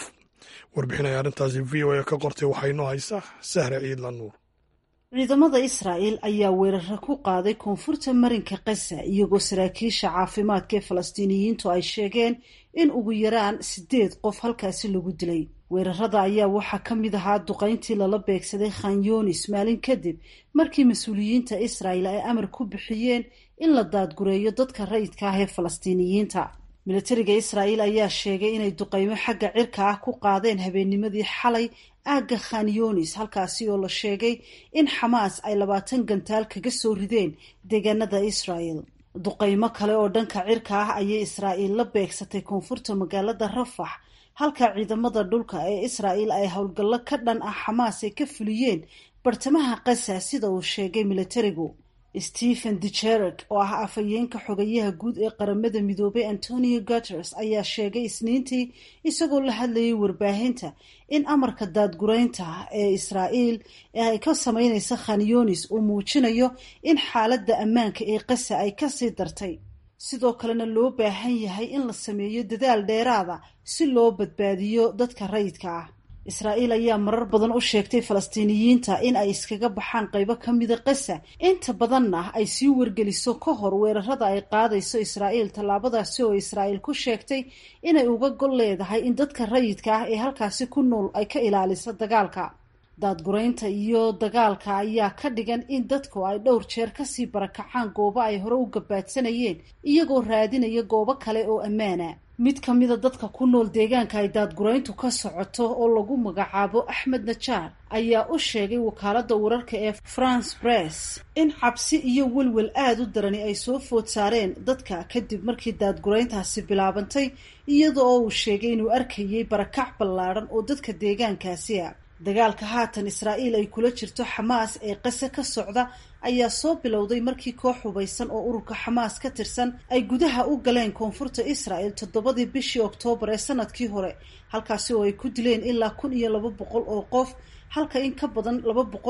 S1: warbixin ay arrintaasi v o a ka qortay waxaa inoo haysaa Sahre Ciidla Nuur.
S10: ciidamada Israa'iil ayaa weeraro ku qaaday koonfurta marinka Gaza iyagoo saraakiisha caafimaadka ee Falastiiniyiintu ay sheegeen in ugu yaraan 8 qof halkaasi lagu dilay. weerarada ayaa waxaa ka mid ahaa duqayntii lala beegsaday Khan Yunis maalin kadib markii mas-uuliyiinta Israa'iil ay amar ku bixiyeen in la daadgureeyo dadka rayidka ah ee Falastiiniyiinta. militariga Israa'iil ayaa sheegay inay duqaymo xagga cirka ah ku qaadeen habeennimadii xalay aagga Khan Yunis halkaasi oo la sheegay in Xamaas ay 20 gantaal kaga soo rideen deegaanada Israa'iil. duqaymo kale oo dhanka cirka ah ayay Israa'iil la beegsatay koonfurta magaalada Rafax halka ciidamada dhulka ee Israa'iil ay howlgallo ka dhan ah Xamaas ay ka fuliyeen bartamaha Gaza sida uu sheegay militarigu. Stephen Dujarric oo ah afhayeenka xogayaha guud ee qaramada midoobay Antonio Guterres ayaa sheegay Isniintii isagoo la hadlayay warbaahinta in amarka daadgureynta ee Israa'iil ee ay ka sameynayso Khan Yunis uu muujinayo in xaaladda ammaanka ee Gaza ay ka sii dartay. sidoo kalena loo baahan yahay in la sameeyo dadaal dheeraada si loo badbaadiyo dadka rayidka ah. Israa'iil ayaa marar badan u sheegtay Falastiiniyiinta in ay iskaga baxaan qaybo ka mida Gaza inta badanna ay sii wargeliso ka hor weerarada ay qaadayso Israa'iil. tallaabadaasi oo Israa'iil ku sheegtay inay uga gol leedahay in dadka rayidka ah ee halkaasi ku nool ay ka ilaaliso dagaalka. daadgureynta iyo dagaalka ayaa ka dhigan in dadku ay dhowr jeer kasii barakacaan goobo ay hore u gabaadsanayeen iyagoo raadinaya goobo kale oo ammaana. mid ka mida dadka ku nool deegaanka ay daadgureyntu ka socoto oo lagu magacaabo Axmed Najaar ayaa u sheegay wakaaladda wararka ee France Press in cabsi iyo welwel aad u darani ay soo food saareen dadka kadib markii daadgureyntaasi bilaabantay iyadoo uu sheegay inuu arkayay barakac ballaaran oo dadka deegaankaasi ah. dagaalka haatan Israa'iil ay kula jirto Xamaas ee Gaza ka socda ayaa soo bilowday markii koox hubaysan oo ururka Xamaas ka tirsan ay gudaha u galeen koonfurta Israa'iil 7 bishii Oktoobar ee sanadkii hore halkaasi oo ay ku dileen ilaa 1200 oo qof halka in ka badan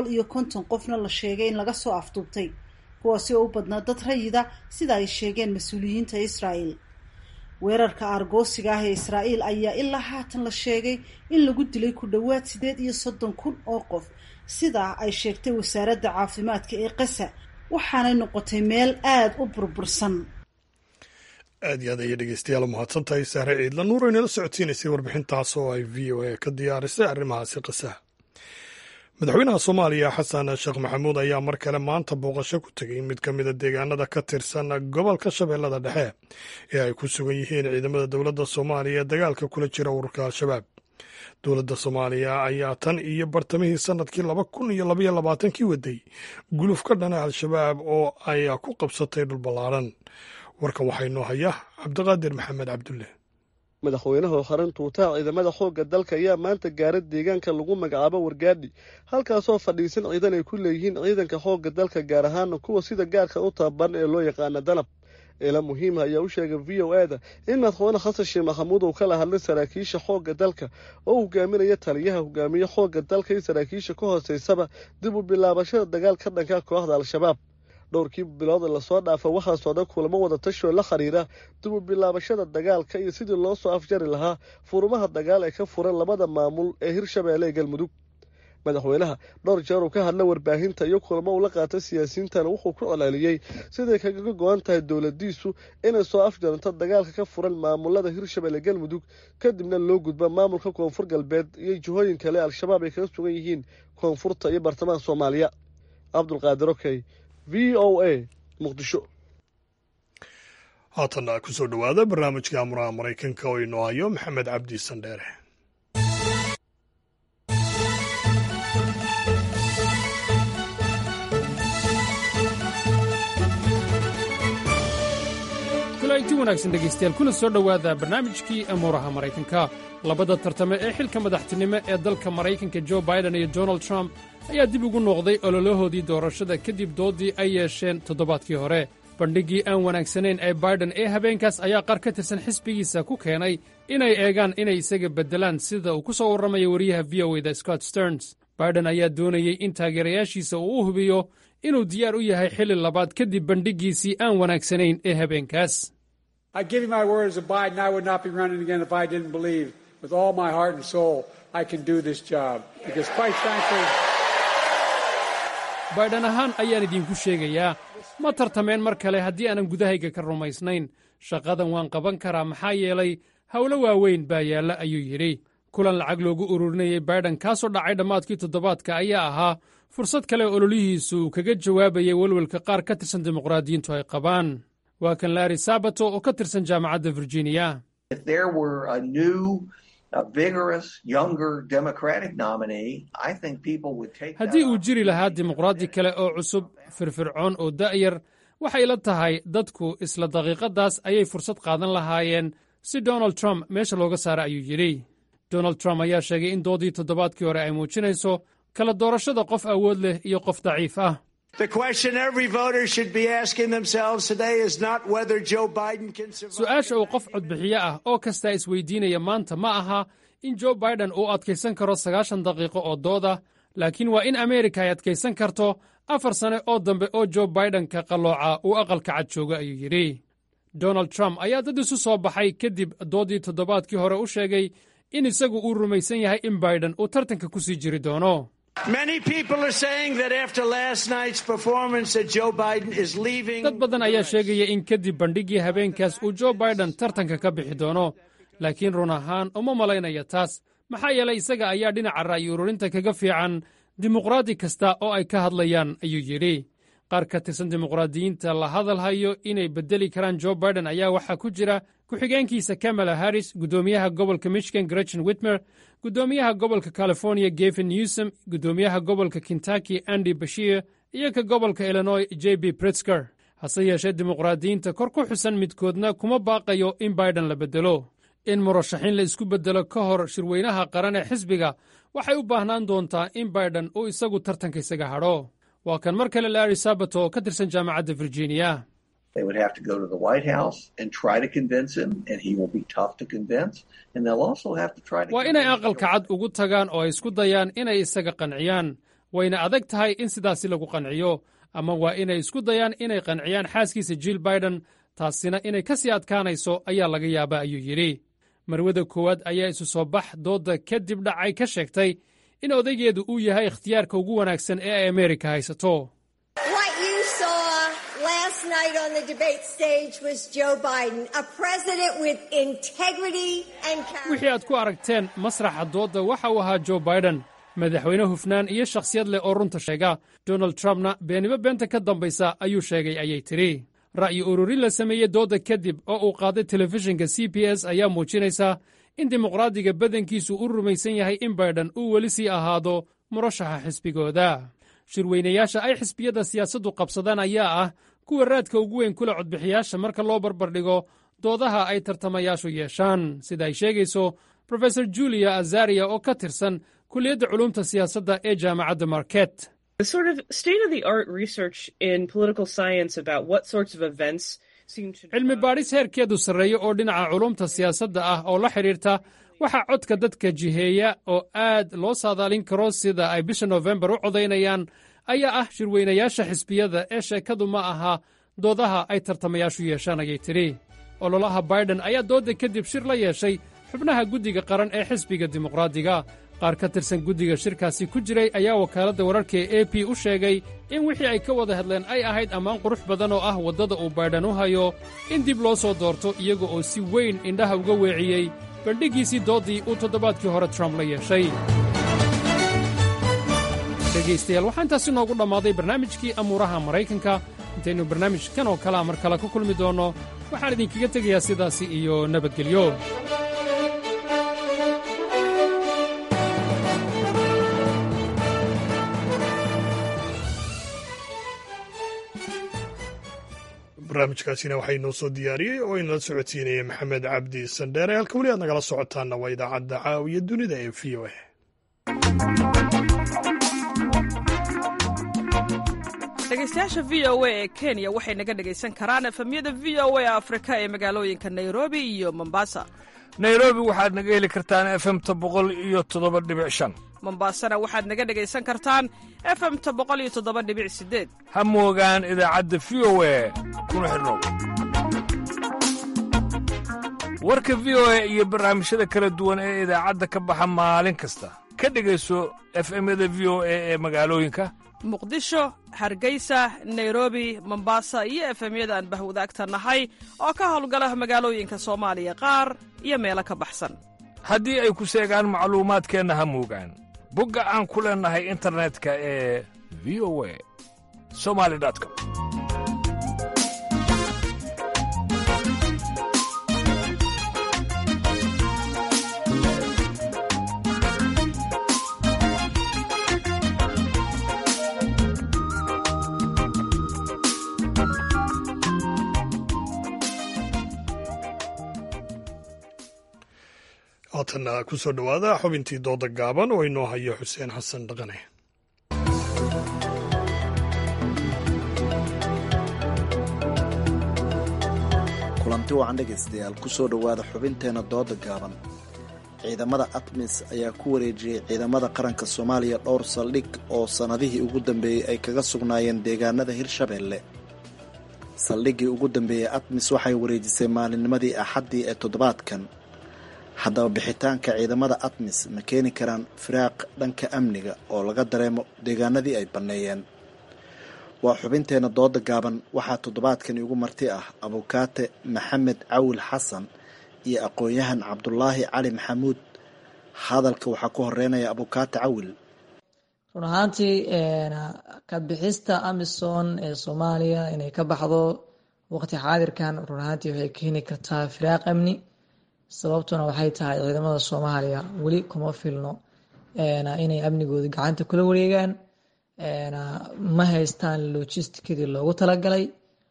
S10: 250 qofna la sheegay in laga soo afduubtay kuwaasi oo u badnaa dad rayida sida ay sheegeen mas'uuliyiinta Israa'iil. weerarka argoosiga ah ee Israa'iil ayaa ilaa haatan la sheegay in lagu dilay ku dhawaad 38,000 oo qof sida ay sheegtay wasaaradda caafimaadka ee Gaza waxaanay noqotay meel aad u burbursan.
S1: aad iyo aad ayay dhegeystayaal mahadsantahay Sahre Ciidla Nuur oo inala socodsiinaysay warbixintaas oo ay v o a ka diyaarisay arrimahaasi Gaza. madaxweynaha Soomaaliya Xasan Sheekh Maxamuud ayaa mar kale maanta booqasho ku tegay mid ka mid a deegaanada ka tirsan gobolka Shabeellada Dhexe ee ay ku sugan yihiin ciidamada dowladda Soomaaliya ee dagaalka kula jira ururka Al-Shabaab. dowladda Soomaaliya ayaa tan iyo bartamihii sanadkii 2022 waday guluf ka dhana Al-Shabaab oo ay ku qabsatay dhul ballaaran. warkan waxaa inoo haya Cabdiqaadir Maxamed Cabdulle.
S11: madaxweynaha xarunta tuutaha ciidamada xoogga dalka ayaa maanta gaaray deegaanka lagu magacaabo Wargaadhi halkaasoo fadhiisan ciidan ay ku leeyihiin ciidanka xoogga dalka gaar ahaan kuwa sida gaarka u tababaran ee loo yaqaan Danab. ila muhiim ayaa u sheegay VOA-da in madaxweyne Xasan Sheekh Maxamuud uu kala hadlay saraakiisha xoogga dalka oo hogaaminaya taliyaha hogaamiye xoogga dalka iyo saraakiisha ka hooseysaba dib u bilaabashada dagaalka dhanka kooxda Al-Shabaab. dhowrkii bilood la soo dhaafay waxaa socda kulamo wada tasho la xiriira dib u bilaabashada dagaalka iyo sidii loo soo afjari lahaa furmaha dagaal ee ka furan labada maamul ee Hirshabeelle iyo Galmudug. madaxweynaha dhowr jeer uu ka hadlay warbaahinta iyo kulamo uu la qaatay siyaasiyiintana wuxuu ku celceliyay siday kaga go'an tahay dowladdiisu inay soo afjaranto dagaalka ka furan maamulada Hirshabeelle iyo Galmudug kadibna loo gudbo maamulka koonfur galbeed iyo jihooyin kale Al-Shabaab ay kaga sugan yihiin koonfurta iyo bartamaha Soomaaliya. Cabdulqaadir Okay, VOA Muqdisho.
S1: haatan ku soo dhawaada barnaamijka amuraha Mareykanka oo inoo hayo Maxamed Cabdi Sandheere.
S12: kulanti wanaagsan dhegaystayaal kuna soo dhowaada barnaamijkii amuuraha Mareykanka. labada tartame ee xilka madaxtinimo ee dalka Mareykanka Joe Biden iyo Donald Trump ayaa dib ugu noqday ololahoodii doorashada kadib doodii ay yeesheen toddobaadkii hore. bandhiggii aan wanaagsanayn ee Biden ee habeenkaas ayaa qaar ka tirsan xisbigiisa ku keenay inay eegaan inay isaga beddelaan sida uu ku soo warramaya wariyaha VOA-da Scott Stearns. Biden ayaa doonayey in taageerayaashiisa uu u hubiyo inuu diyaar u yahay xilli labaad kadib bandhiggiisii aan wanaagsanayn ee habeenkaas.
S13: I give you my word as a Biden, I would not be running again if I didn't believe with all my heart and soul I can do this job. Because quite frankly,
S12: baydhan ahaan ayaan idinku sheegayaa ma tartameen mar kale haddii aanan gudahayga ka rumaysnayn shaqadan waan qaban karaa maxaa yeelay howlo waaweyn baa yaalla ayuu yidhi kulan lacag loogu ururinayey baydhan kaasoo dhacay dhammaadkii toddobaadka ayaa ahaa fursad kale ololihiisu uu kaga jawaabayay welwelka qaar ka tirsan dimuqraadiyiintu ay qabaan waa kan laari sabato oo ka tirsan jaamacadda virginia haddii uu jiri lahaa dimuqraadi kale oo cusub firfircoon oo da'yar waxay la tahay dadku isla daqiiqaddaas ayay fursad qaadan lahaayeen si donald trump meesha looga saara ayuu yidhi donald trump ayaa sheegay in doodii toddobaadkii hore ay muujinayso kala doorashada qof awood leh iyo qof daciif ah su'aasha uu qof codbixiye ah oo kastaa isweydiinaya maanta ma aha in joe baiden uu adkaysan karo 90 daqiiqo oo dooda laakiin waa in ameerika ay adkaysan karto 4 sane oo dambe oo joe baidenka qallooca uu aqalka cad jooga ayuu yidhi donald trump ayaa dad isu soo baxay kadib doodii toddobaadkii hore u sheegay in isagu uu rumaysan yahay in baiden uu tartanka ku sii jiri doono dad badan ayaa sheegaya in kadib bandhiggii habeenkaas uu joe baiden tartanka ka bixi doono laakiin run ahaan uma malaynaya taas maxaa yeelay isaga ayaa dhinaca ra'yi ururinta kaga fiican dimuqraadi kasta oo ay ka hadlayaan ayuu yidhi qaar ka tirsan dimuqraadiyiinta la hadal hayo inay beddeli karaan joe baiden ayaa waxaa ku jira ku-xigeenkiisa kamala harris guddoomiyaha gobolka michigan gretchen whitmer guddoomiyaha gobolka california gavin newsom guddoomiyaha gobolka kentucky andy bashir iyo ka gobolka illinois j b pritzker hase yeeshee dimuqraadiyiinta kor ku xusan midkoodna kuma baaqayo in baiden la beddelo in murashaxiin la isku beddelo ka hor shirweynaha qaran ee xisbiga waxay u baahnaan doontaa in baiden uu isagu tartanka isaga hadho waa kan mar kale laari sabato oo ka tirsan jaamacadda virginia waa inay aqalka cad ugu tagaan oo ay isku dayaan inay isaga qanciyaan wayna adag tahay in sidaasi lagu qanciyo ama waa inay isku dayaan inay qanciyaan xaaskiisa jill baiden taasina inay ka sii adkaanayso ayaa laga yaabaa ayuu yidhi marwada koowaad ayaa isu soo bax doodda kadib dhacay ka sheegtay in odaygeedu uu yahay ikhtiyaarka ugu wanaagsan ee ay ameerika haysato wixii aad ku aragteen masraxa doodda waxa uu ahaa joe baiden madaxweyne hufnaan iyo shakhsiyad leh oo runta sheega donald trumpna beenibo beenta ka dambaysa ayuu sheegay ayay tidhi ra'yi ururin la sameeyey doodda kadib oo uu qaaday telefishinka c b s ayaa muujinaysa in dimuqraadiga badankiisu u rumaysan yahay in baiden uu weli sii ahaado murashaxa xisbigooda shirweynayaasha ay xisbiyadda siyaasaddu qabsadaan ayaa ah kuwa raadka ugu weyn kule codbixiyaasha marka loo barbardhigo doodaha ay tartamayaashu yeeshaan sida ay sheegayso profesor julia azaria oo ka tirsan kulliyadda culuumta siyaasadda ee jaamacadda market cilmi baadhis heerkeedu sarreeyo oo dhinaca culuumta siyaasadda ah oo la xidhiirta waxaa codka dadka jiheeya oo aad loo saadaalin karo sida ay bisha noofembar u codaynayaan ayaa ah shirweynayaasha xisbiyada ee sheekadu ma aha doodaha ay tartamayaashu yeeshaan ayay tidhi ololaha baiden ayaa doodda kadib shir la yeeshay xubnaha guddiga qaran ee xisbiga dimuqraadiga qaar ka tirsan guddiga shirkaasi ku jiray ayaa wakaaladda wararka ee a p u sheegay in wixii ay ka wada hadleen ay ahayd ammaan qurux badan oo ah waddada uu baiden u hayo in dib loo soo doorto iyaga oo si weyn indhaha uga weeciyey bandhiggiisii dooddii uu toddobaadkii hore trump la yeeshay dhegaystayaal waxaa intaasi noogu dhammaaday barnaamijkii amuuraha maraykanka intaynu barnaamijkan oo kalea mar kale ku kulmi doonno waxaan idinkaga tegayaa sidaasi iyo nabadgelyo
S1: barnaamijkaasina waxaa inoo soo diyaariyey oo inala socodsiinaya maxamed cabdi sandheere halka weli aad nagala socotaanna waa idaacadda caawiya dunida ee v o a
S14: dhegaystayaasha v o a ee kenya waxay naga dhegaysan karaan efemyada v o a afrika ee magaalooyinka nairobi iyo mombasa
S15: nairobi waxaad naga heli kartaan efemta 107.5
S14: mombasana waxaad naga dhegaysan kartaan efemta 107.8
S15: ha moogaan idaacadda v o a kuna xidhnow warka v o a iyo barnaamijyada kala duwan ee idaacadda ka baxa maalin kasta ka dhegayso efemyada v o a ee magaalooyinka
S14: muqdisho hargeysa nairobi mombasa iyo efemyada aan bahwadaagta nahay oo ka howlgala magaalooyinka soomaaliya qaar iyo meelo ka baxsan.
S15: haddii ay ku seegaan macluumaadkeenna ha moogaan bogga aan ku leennahay internetka ee v o a somali.com.
S1: haatanna ku soo dhowaada xubintii dooda gaaban oo inoo hayo xuseen xasan dhaqane.
S16: kulanti wacan dhegaystayaal ku soo dhowaada xubinteenna dooda gaaban. ciidamada atmis ayaa ku wareejiyey ciidamada qaranka soomaaliya dhowr saldhig oo sannadihii ugu dambeeyey ay kaga sugnaayeen deegaanada hirshabeelle. saldhiggii ugu dambeeyey atmis waxay wareejisay maalinnimadii axaddii ee toddobaadkan. haddaba bixitaanka ciidamada atmis ma keeni karaan firaaq dhanka amniga oo laga dareemo deegaanadii ay banneeyeen? waa xubinteenna dooda gaaban. waxaa toddobaadkan igu marti ah abukaate maxamed cawil xasan iyo aqoon-yahan cabdulaahi cali maxamuud. hadalka waxaa ku horeynaya abukaate cawil.
S17: run ahaantii ka bixista amisom ee soomaaliya inay ka baxdo waqti xaadirkan run ahaantii waxay keeni kartaa firaaq amni. sababtuna waxay tahay ciidamada soomaaliya weli kuma filno inay amnigooda gacanta kula wareegaan. ma haystaan logisticadii loogu talagalay.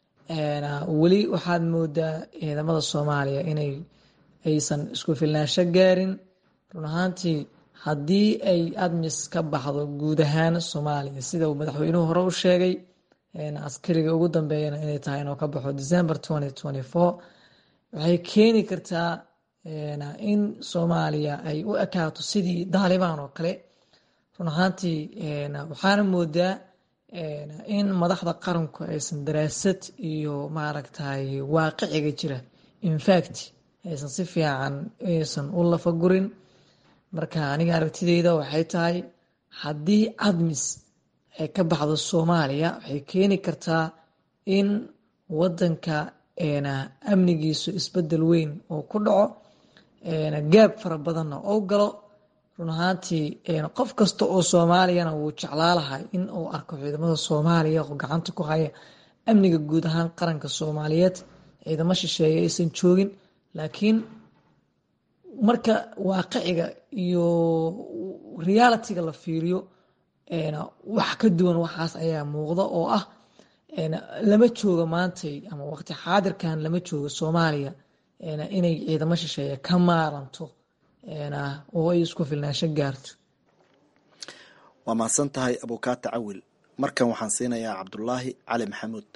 S17: weli waxaad moodaa ciidamada soomaaliya inay aysan isku filnaansho gaarin. run ahaantii haddii ay admis ka baxdo guud ahaan soomaaliya sida uu madaxweynuhu hore u sheegay askariga ugu dambeeyana inay tahay inuu ka baxo December 2024 waxay keeni kartaa in soomaaliya ay u ekaato sidii Taliban oo kale. run ahaantii waxaana moodaa in madaxda qaranku aysan daraasad iyo maaragtay waaqiciga jira in fact aysan si fiican aysan u lafagurin. marka aniga aragtidayda waxay tahay haddii admis ay ka baxdo soomaaliya waxay keeni kartaa in wadanka amnigiisu isbedel weyn oo ku dhaco gaab fara badanna oo galo. run ahaantii qof kasta oo soomaaliyana wuu jeclaalahay in uu arko ciidamada soomaaliya oo gacanta ku haya amniga guud ahaan qaranka soomaaliyeed. ciidamo shisheeye aysan joogin, laakiin marka waaqiciga iyo realitiga la fiiriyo wax ka duwan waxaas ayaa muuqda oo ah lama joogo maantay ama waqti xaadirkan lama joogo soomaaliya inay ciidamo shisheeye ka maaranto oo ay isku filnaansho gaarto.
S16: waa mahadsan tahay abukaate cawil. markan waxaan siinayaa cabdulaahi cali maxamuud.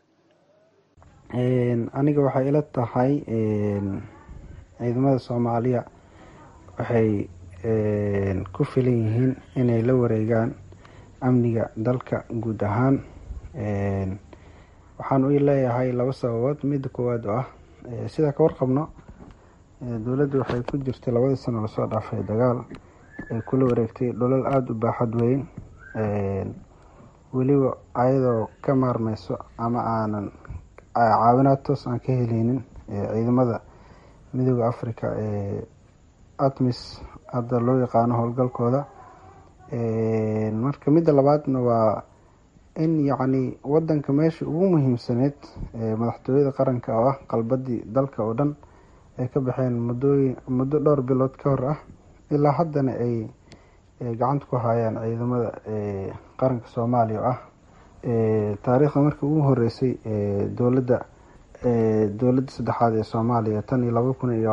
S18: aniga waxay ila tahay ciidamada soomaaliya waxay ku filan yihiin inay la wareegaan amniga dalka guud ahaan. waxaan u leeyahay laba sababood. midda koowaad oo ah sida ka warqabno dowladda waxay ku jirtay 2 sano lasoo dhaafay dagaal ay kula wareegtay dholal aada u baaxad weyn, weliba ayadoo ka maarmeyso ama aanan caawinaad toos aan ka heleynin ciidamada midooda Afrika ee atmis hadda loo yaqaano howlgalkooda. marka midda labaadna waa in yacni wadanka meesha ugu muhiimsaneed madaxtooyada qaranka oo ah qalbadii dalka oo dhan ay ka baxeen muddo dhowr bilood ka hor ah, ilaa haddana ay gacanta ku hayaan ciidamada qaranka soomaaliya oo ah taariikhda markii ugu horeysay dowladda saddexaad ee soomaaliya tan iyo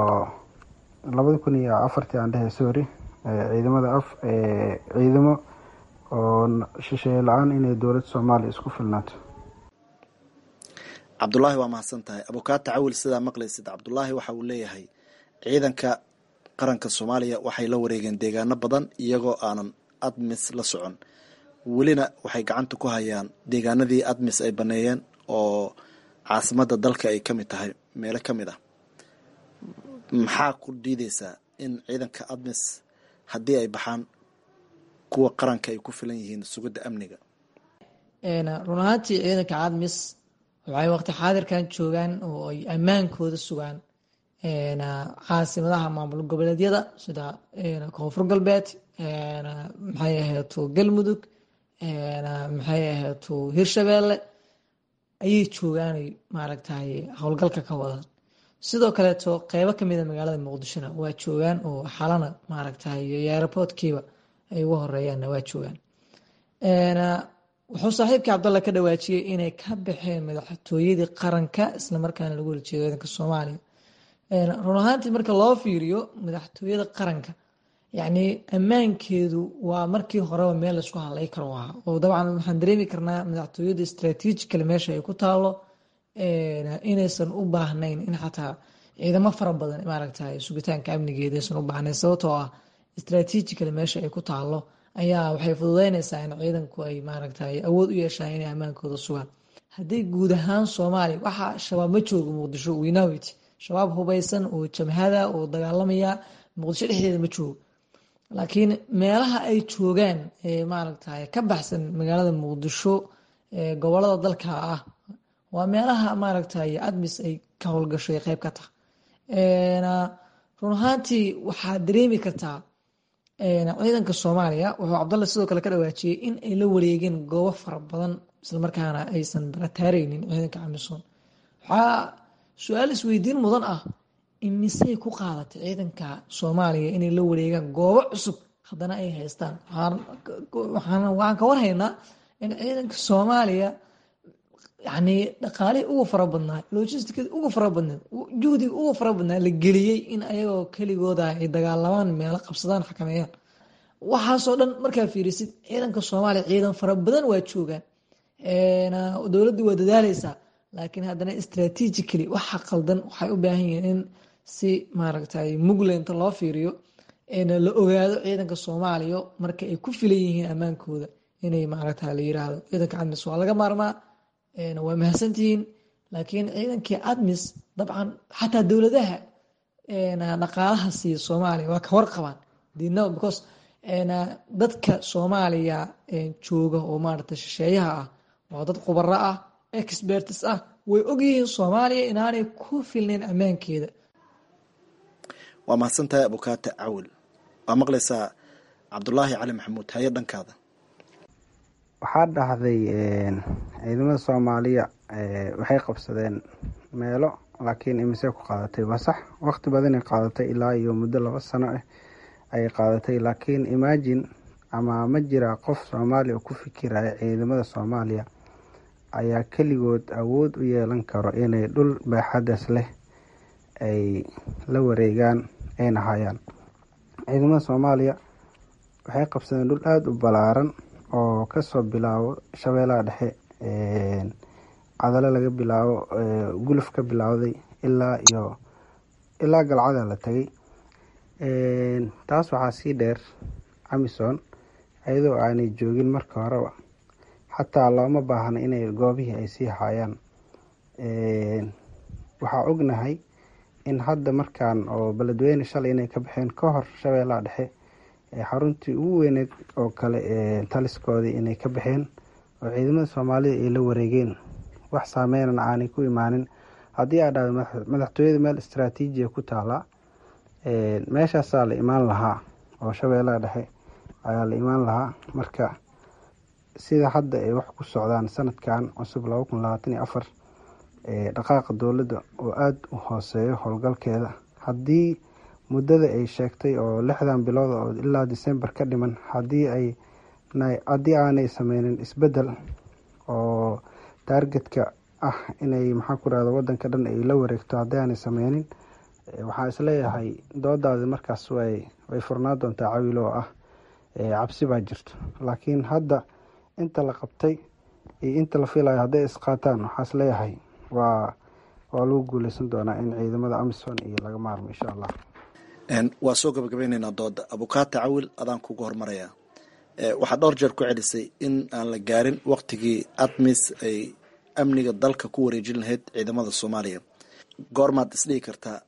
S18: 2004 aan dhahay sorry ciidamo oo shisheeye la-aan inay dowladda soomaaliya isku filnaato.
S16: cabdulaahi waa mahadsan tahay. abukaate cawil sidaa maqlaysid cabdulaahi waxa uu leeyahay ciidanka qaranka soomaaliya waxay la wareegeen deegaano badan iyagoo aanan admis la socon, welina waxay gacanta ku hayaan deegaanadii admis ay baneeyeen oo caasimada dalka ay kamid tahay meelo kamid ah. maxaa ku diideysaa in ciidanka admis haddii ay baxaan kuwa qaranka ay ku filan yihiin sugidda amniga?
S17: run ahaantii ciidanka admis waxay waqti xaadirkan joogaan oo ay ammaankooda sugaan caasimadaha maamul goboleedyada sida koonfur galbeed, maxay ahayto galmudug, maxay ahayto hirshabeelle ayay joogaanay maaragtay howlgalka ka wadaan. sidoo kaleeto qeybo kamida magaalada muqdishona waa joogaan oo xalana maaragtay airportkiiba ay ugu horeeyaanna waa joogaan. wuxuu saaxiibkii cabdalla ka dhawaajiyey inay ka baxeen madaxtooyadii qaranka islamarkaana lagu wada jeedo ciidanka soomaaliya. run ahaantii marka loo fiiriyo madaxtooyada qaranka yacni ammaankeedu waa markii horeba meel laisku hadlay karo ahaa oo dabcan waxaan dareemi karnaa madaxtooyada strategical meesha ay ku taalo inaysan u baahnayn in xataa ciidamo fara badan maaragtay sugitaanka amnigeeda aysan u baahnayn sababtoo ah strategical meesha ay ku taalo ayaa waxay fududeynaysaa in ciidanku ay maaragtay awood u yeeshaan inay ammaankooda sugaan. haddii guud ahaan soomaaliya waxaa shabaab ma joogo muqdisho winawit shabaab hubaysan oo jamhada oo dagaalamaya muqdisho dhexdeeda ma joogo, laakiin meelaha ay joogaan maaragtay ka baxsan magaalada muqdisho gobolada dalka ah waa meelaha maaragtay admis ay ka howlgasho ay qeyb ka tahay. run ahaantii waxaad dareemi kartaa ciidanka soomaaliya wuxuu cabdalla sidoo kale ka dhawaajiyey in ay la wareegeen goobo fara badan islamarkaana aysan barataareynin ciidanka amisom. waxaa su-aal isweydiin mudan ah imisay ku qaadatay ciidanka soomaaliya inay la wareegaan goobo cusub haddana ay haystaan. waxaan ka warhaynaa in ciidanka soomaaliya yani dhaqaalihii ugu fara badnaa, logisticadii ugu fara badneed, juhdiga ugu fara badnaa la geliyey in ayagoo keligooda ay dagaalamaan, meelo qabsadaan, xakameeyaan. waxaasoo dhan markaa fiirisid ciidanka soomaaliya ciidan fara badan waa joogaan, dowladdu waa dadaaleysaa, laakiin haddana strategically waxa qaldan waxay u baahan yihiin in si maaragtay mugleynta loo fiiriyo la ogaado ciidanka soomaaliya marka ay ku filan yihiin ammaankooda inay maaragta la yiraahdo ciidanka admis waa laga maarmaa, waa mahadsantihiin. laakiin ciidankii admis dabcan xataa dowladaha dhaqaalaha siiya soomaaliya waa ka warqabaan dino because dadka soomaaliya jooga oo maaragta shisheeyaha ah waa dad khubaro ah, experts ah, way ogyihiin soomaaliya inaanay ku filnayn ammaankeeda.
S16: waa mahadsantahay abukaate cawil. waa maqlaysaa cabdulaahi cali maxamuud, haye dhankaada.
S18: waxaa dhahday ciidamada soomaaliya waxay qabsadeen meelo, laakiin imise ku qaadatay. waa sax, waqti badanay qaadatay, ilaa iyo muddo 2 sano ah ayay qaadatay. laakiin imagine ama ma jira qof soomaaliya oo ku fikiraya ciidamada soomaaliya ayaa keligood awood u yeelan karo inay dhul baaxadaas leh ay la wareegaan ayna hayaan. ciidamada soomaaliya waxay qabsadeen dhul aada u balaaran oo kasoo bilaabo shabeellaha dhexe, cadalo laga bilaabo, guluf ka bilowday ilaa galcada la tagay. taas waxaa sii dheer amisom iyadoo aanay joogin marka horeba, xataa looma baahna inay goobihii ay sii hayaan. waxaa ognahay in hadda markaan oo beledweyne shalay inay ka baxeen ka hor shabeellaha dhexe xaruntii ugu weyneed oo kale taliskoodii inay ka baxeen oo ciidamada soomaalida ay la wareegeen, wax saameynan aanay ku imaanin. haddii aa dhahdo madaxtooyada meel istraatiijiya ku taala, meeshaasaa la imaan lahaa oo shabeellaha dhexe ayaa la imaan lahaa. marka sida hadda ay wax ku socdaan sanadkan cusub 2024 dhaqaaqa dowladda oo aada u hooseeyo howlgalkeeda, haddii muddada ay sheegtay oo 6 bilood oo ilaa December ka dhiman, haddii aanay sameynin isbedel oo targetka ah inay wadanka dhan ay la wareegto, haddii aanay sameynin, waxaa isleeyahay doodaadi markaas way furnaa doontaa cawil oo ah cabsi baa jirto. laakiin hadda inta la qabtay iyo inta la filayo hadday isqaataan, waxaa isleeyahay waa lagu guuleysan doonaa in ciidamada amisom iyo laga maarmo insha allah.
S16: waa soo gabagabeyneynaa dooda. abukaate cawil adaan kugu hormarayaa. waxaa dhowr jeer ku celisay in aan la gaarin waqtigii admis ay amniga dalka ku wareejin lahayd ciidamada soomaaliya. goormaad isdhihi kartaa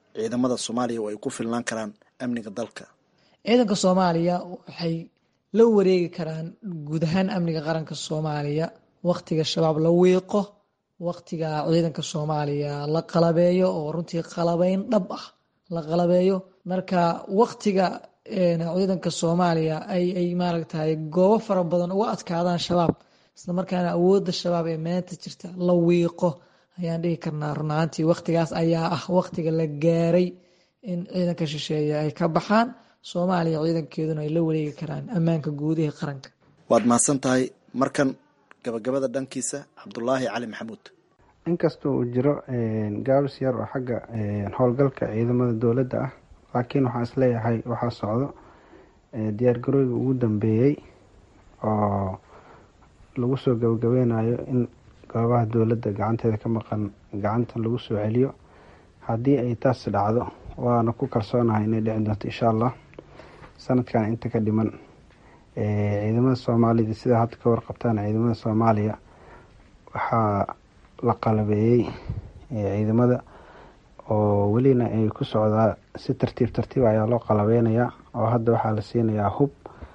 S16: ciidamada soomaaliya oo ay ku filnaan karaan amniga dalka?
S17: ciidanka soomaaliya waxay la wareegi karaan guud ahaan amniga qaranka soomaaliya waqtiga shabaab la wiiqo, waqtiga ciidanka soomaaliya la qalabeeyo oo runtii qalabeyn dhab ah la qalabeeyo. marka waqtiga ciidanka soomaaliya ay maaragtay goobo fara badan uga adkaadaan shabaab, isla markaana awoodda shabaab ee maanta jirta la wiiqo, ayaan dhihi karnaa run ahaantii waqtigaas ayaa ah waqtiga la gaaray in ciidanka shisheeye ay ka baxaan soomaaliya, ciidankeeduna ay la wareegi karaan ammaanka guudaha qaranka.
S16: waad mahadsan tahay. markan gabagabada dhankiisa cabdulaahi cali maxamuud.
S18: inkastoo uu jiro gaabis yar oo xagga howlgalka ciidamada dowladda ah, laakiin waxaan isleeyahay waxaa socdo diyaargarooyga ugu dambeeyey oo lagu soo gabagabeynayo in goobaha dowladda gacanteeda ka maqan gacanta lagu soo celiyo. haddii ay taas dhacdo, waana ku kalsoonahay inay dhici doonto insha allah sanadkan inta ka dhiman. ciidamada soomaalida sida hadda ka warqabtaan, ciidamada soomaaliya waxaa la qalabeeyey ciidamada oo welina ay ku socdaa si tartiib ayaa loo qalabeynayaa, oo hadda waxaa la siinayaa hub.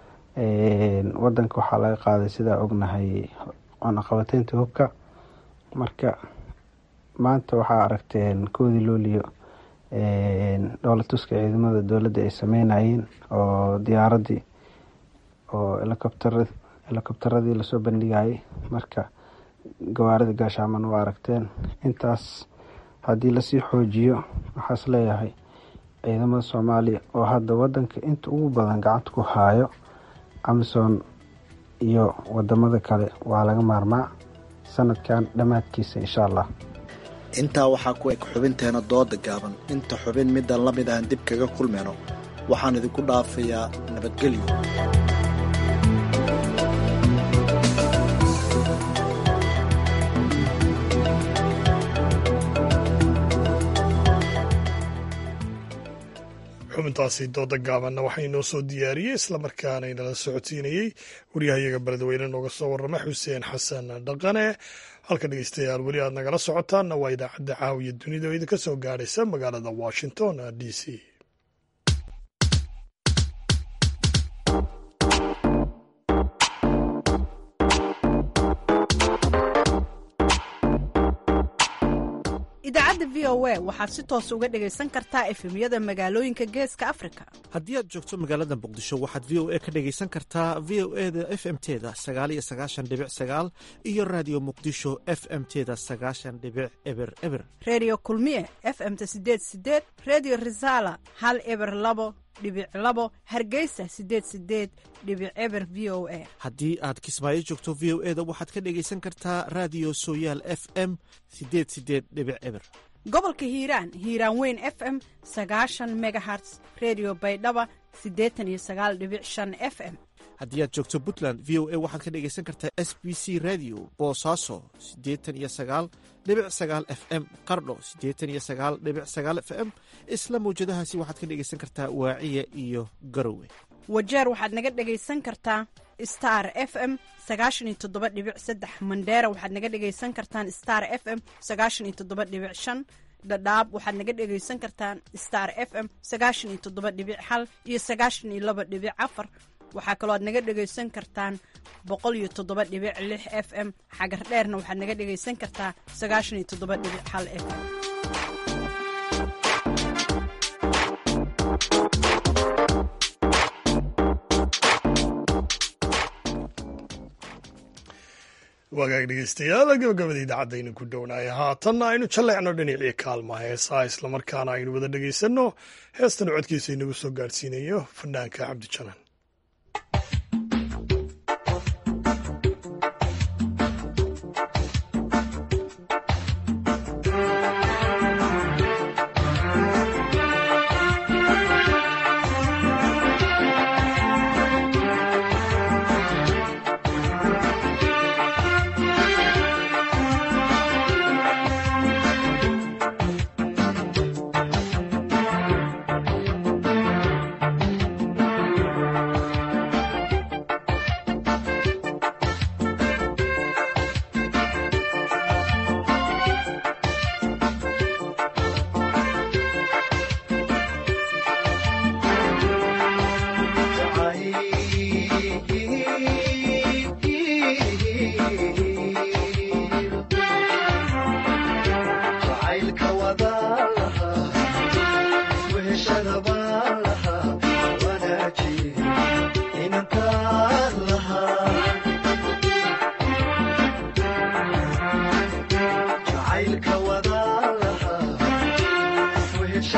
S18: wadanka waxaa laga qaaday sidaa ognahay cunaqabateynta hubka. marka maanta waxaa aragteen koodii looliyo dhoolatuska ciidamada dowladda ay sameynayeen, oo diyaaradii oo helikobtaradii lasoo bandhigayay. marka gawaarida gaashaaman waa aragteen. intaas haddii lasii xoojiyo, waxaas leeyahay ciidamada soomaaliya oo hadda wadanka inta ugu badan gacanta ku haayo amisom iyo wadamada kale waa laga maarmaa sanadkan dhammaadkiisa insha allah.
S16: intaa waxaa ku eg xubinteena dooda gaaban. inta xubin midaan la mid ahan dib kaga kulmeyno, waxaan idinku dhaafayaa nabadgelyo.
S1: xubintaasi dooda gaabanna waxaa inoo soo diyaariyey islamarkaana inala socodsiinayey waryahayaga beledweyne nooga soo warrama xuseen xasan dhaqane. halka dhegeystayaal weli aad nagala socotaanna waa idaacadda caawiya dunida oo idinka soo gaadhaysa magaalada washington d c.
S19: idaacadda v o a waxaad si toos uga dhegaysan kartaa efemyada magaalooyinka geeska afrika.
S20: haddii aad joogto magaalada muqdisho, waxaad v o a ka dhegaysan kartaa v o e da f m teda 9 iyo radio muqdisho f m teda 9.eber.
S19: redio kulmiye f m-ta 8 redio risala 102.2 hargeysa 88.eber v o a.
S20: haddii aad kismaayo joogto, v o e da waxaad ka dhegaysan kartaa radio sooyaal f m 88.eber.
S19: gobolka hiiraan weyn f m 90 megaherts redio baydhaba 89.5 f m.
S20: haddii aad joogto puntland, v o a waxaad ka dhegaysan kartaa s b c radio boosaaso 89.9 f m, qardho 89.9 f m. isla mawjadahaasi waxaad ka dhegaysan kartaa waaciya iyo garowe.
S19: wajeer waxaad naga dhegaysan kartaa star f m 97.3, mandheera waxaad naga dhegaysan kartaan star f m 97.5, dhadhaab waxaad naga dhegaysan kartaan star f m 97.1 iyo 92.4. waxaa kaloo aad naga dhegaysan kartaan 107.6 f m. xagar dheerna waxaad naga dhegaysan kartaa 97.1 f m.
S1: wagaag dhegeystayaal, gabagabada idaacadaynu ku dhownaaya. haatanna aynu jalleecno dhinacii kaalmaha heesaha, islamarkaana aynu wada dhegaysanno heestan codkiisa inagu soo gaadhsiinayo fanaanka cabdijanan.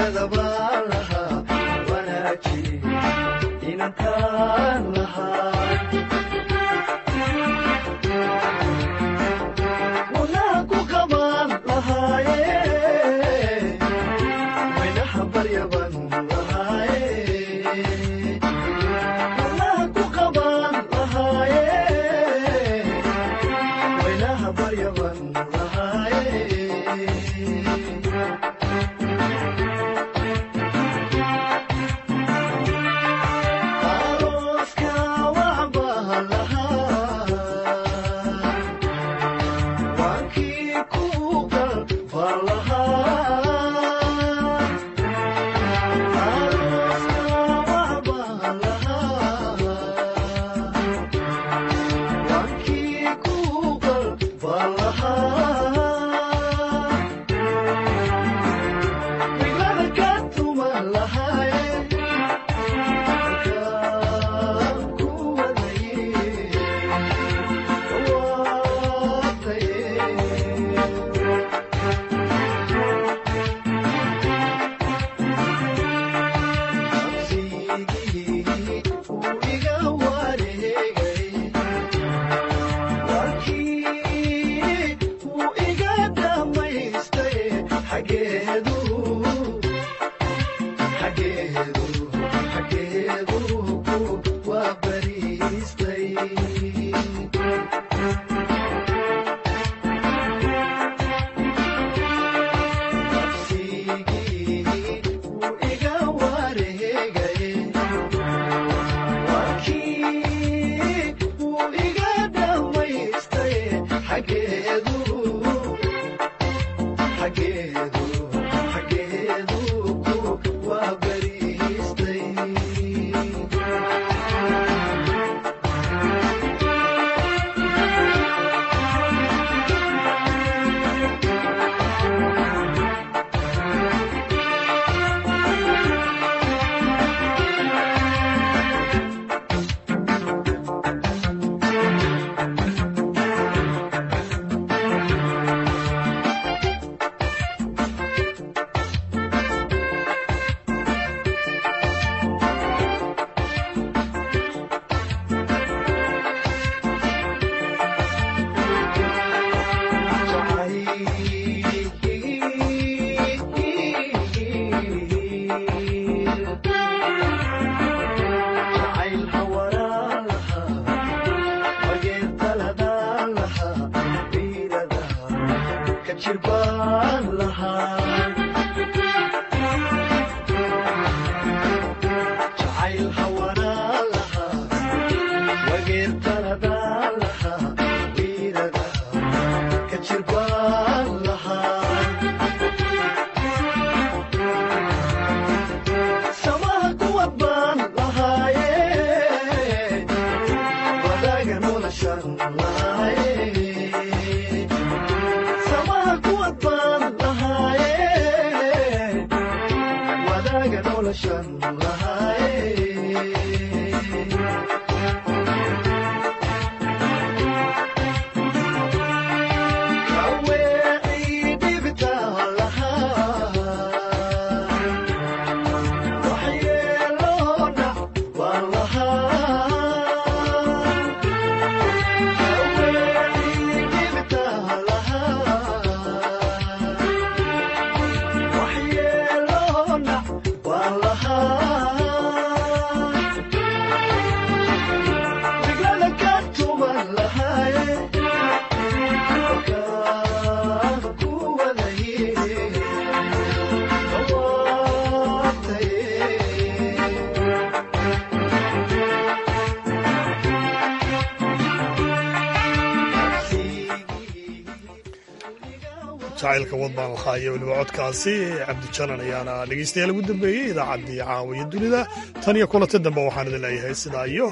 S1: jacaylka wad baan lahaa iyo weliba codkaasi cabdijanan ayaana dhegaystayaal ugu dambeeyey idaacaddii caawiya dunida tan iyo kulanta dambe waxaan idin leeyahay sidaa iyo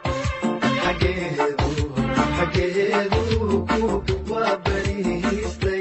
S1: nabadgelyo.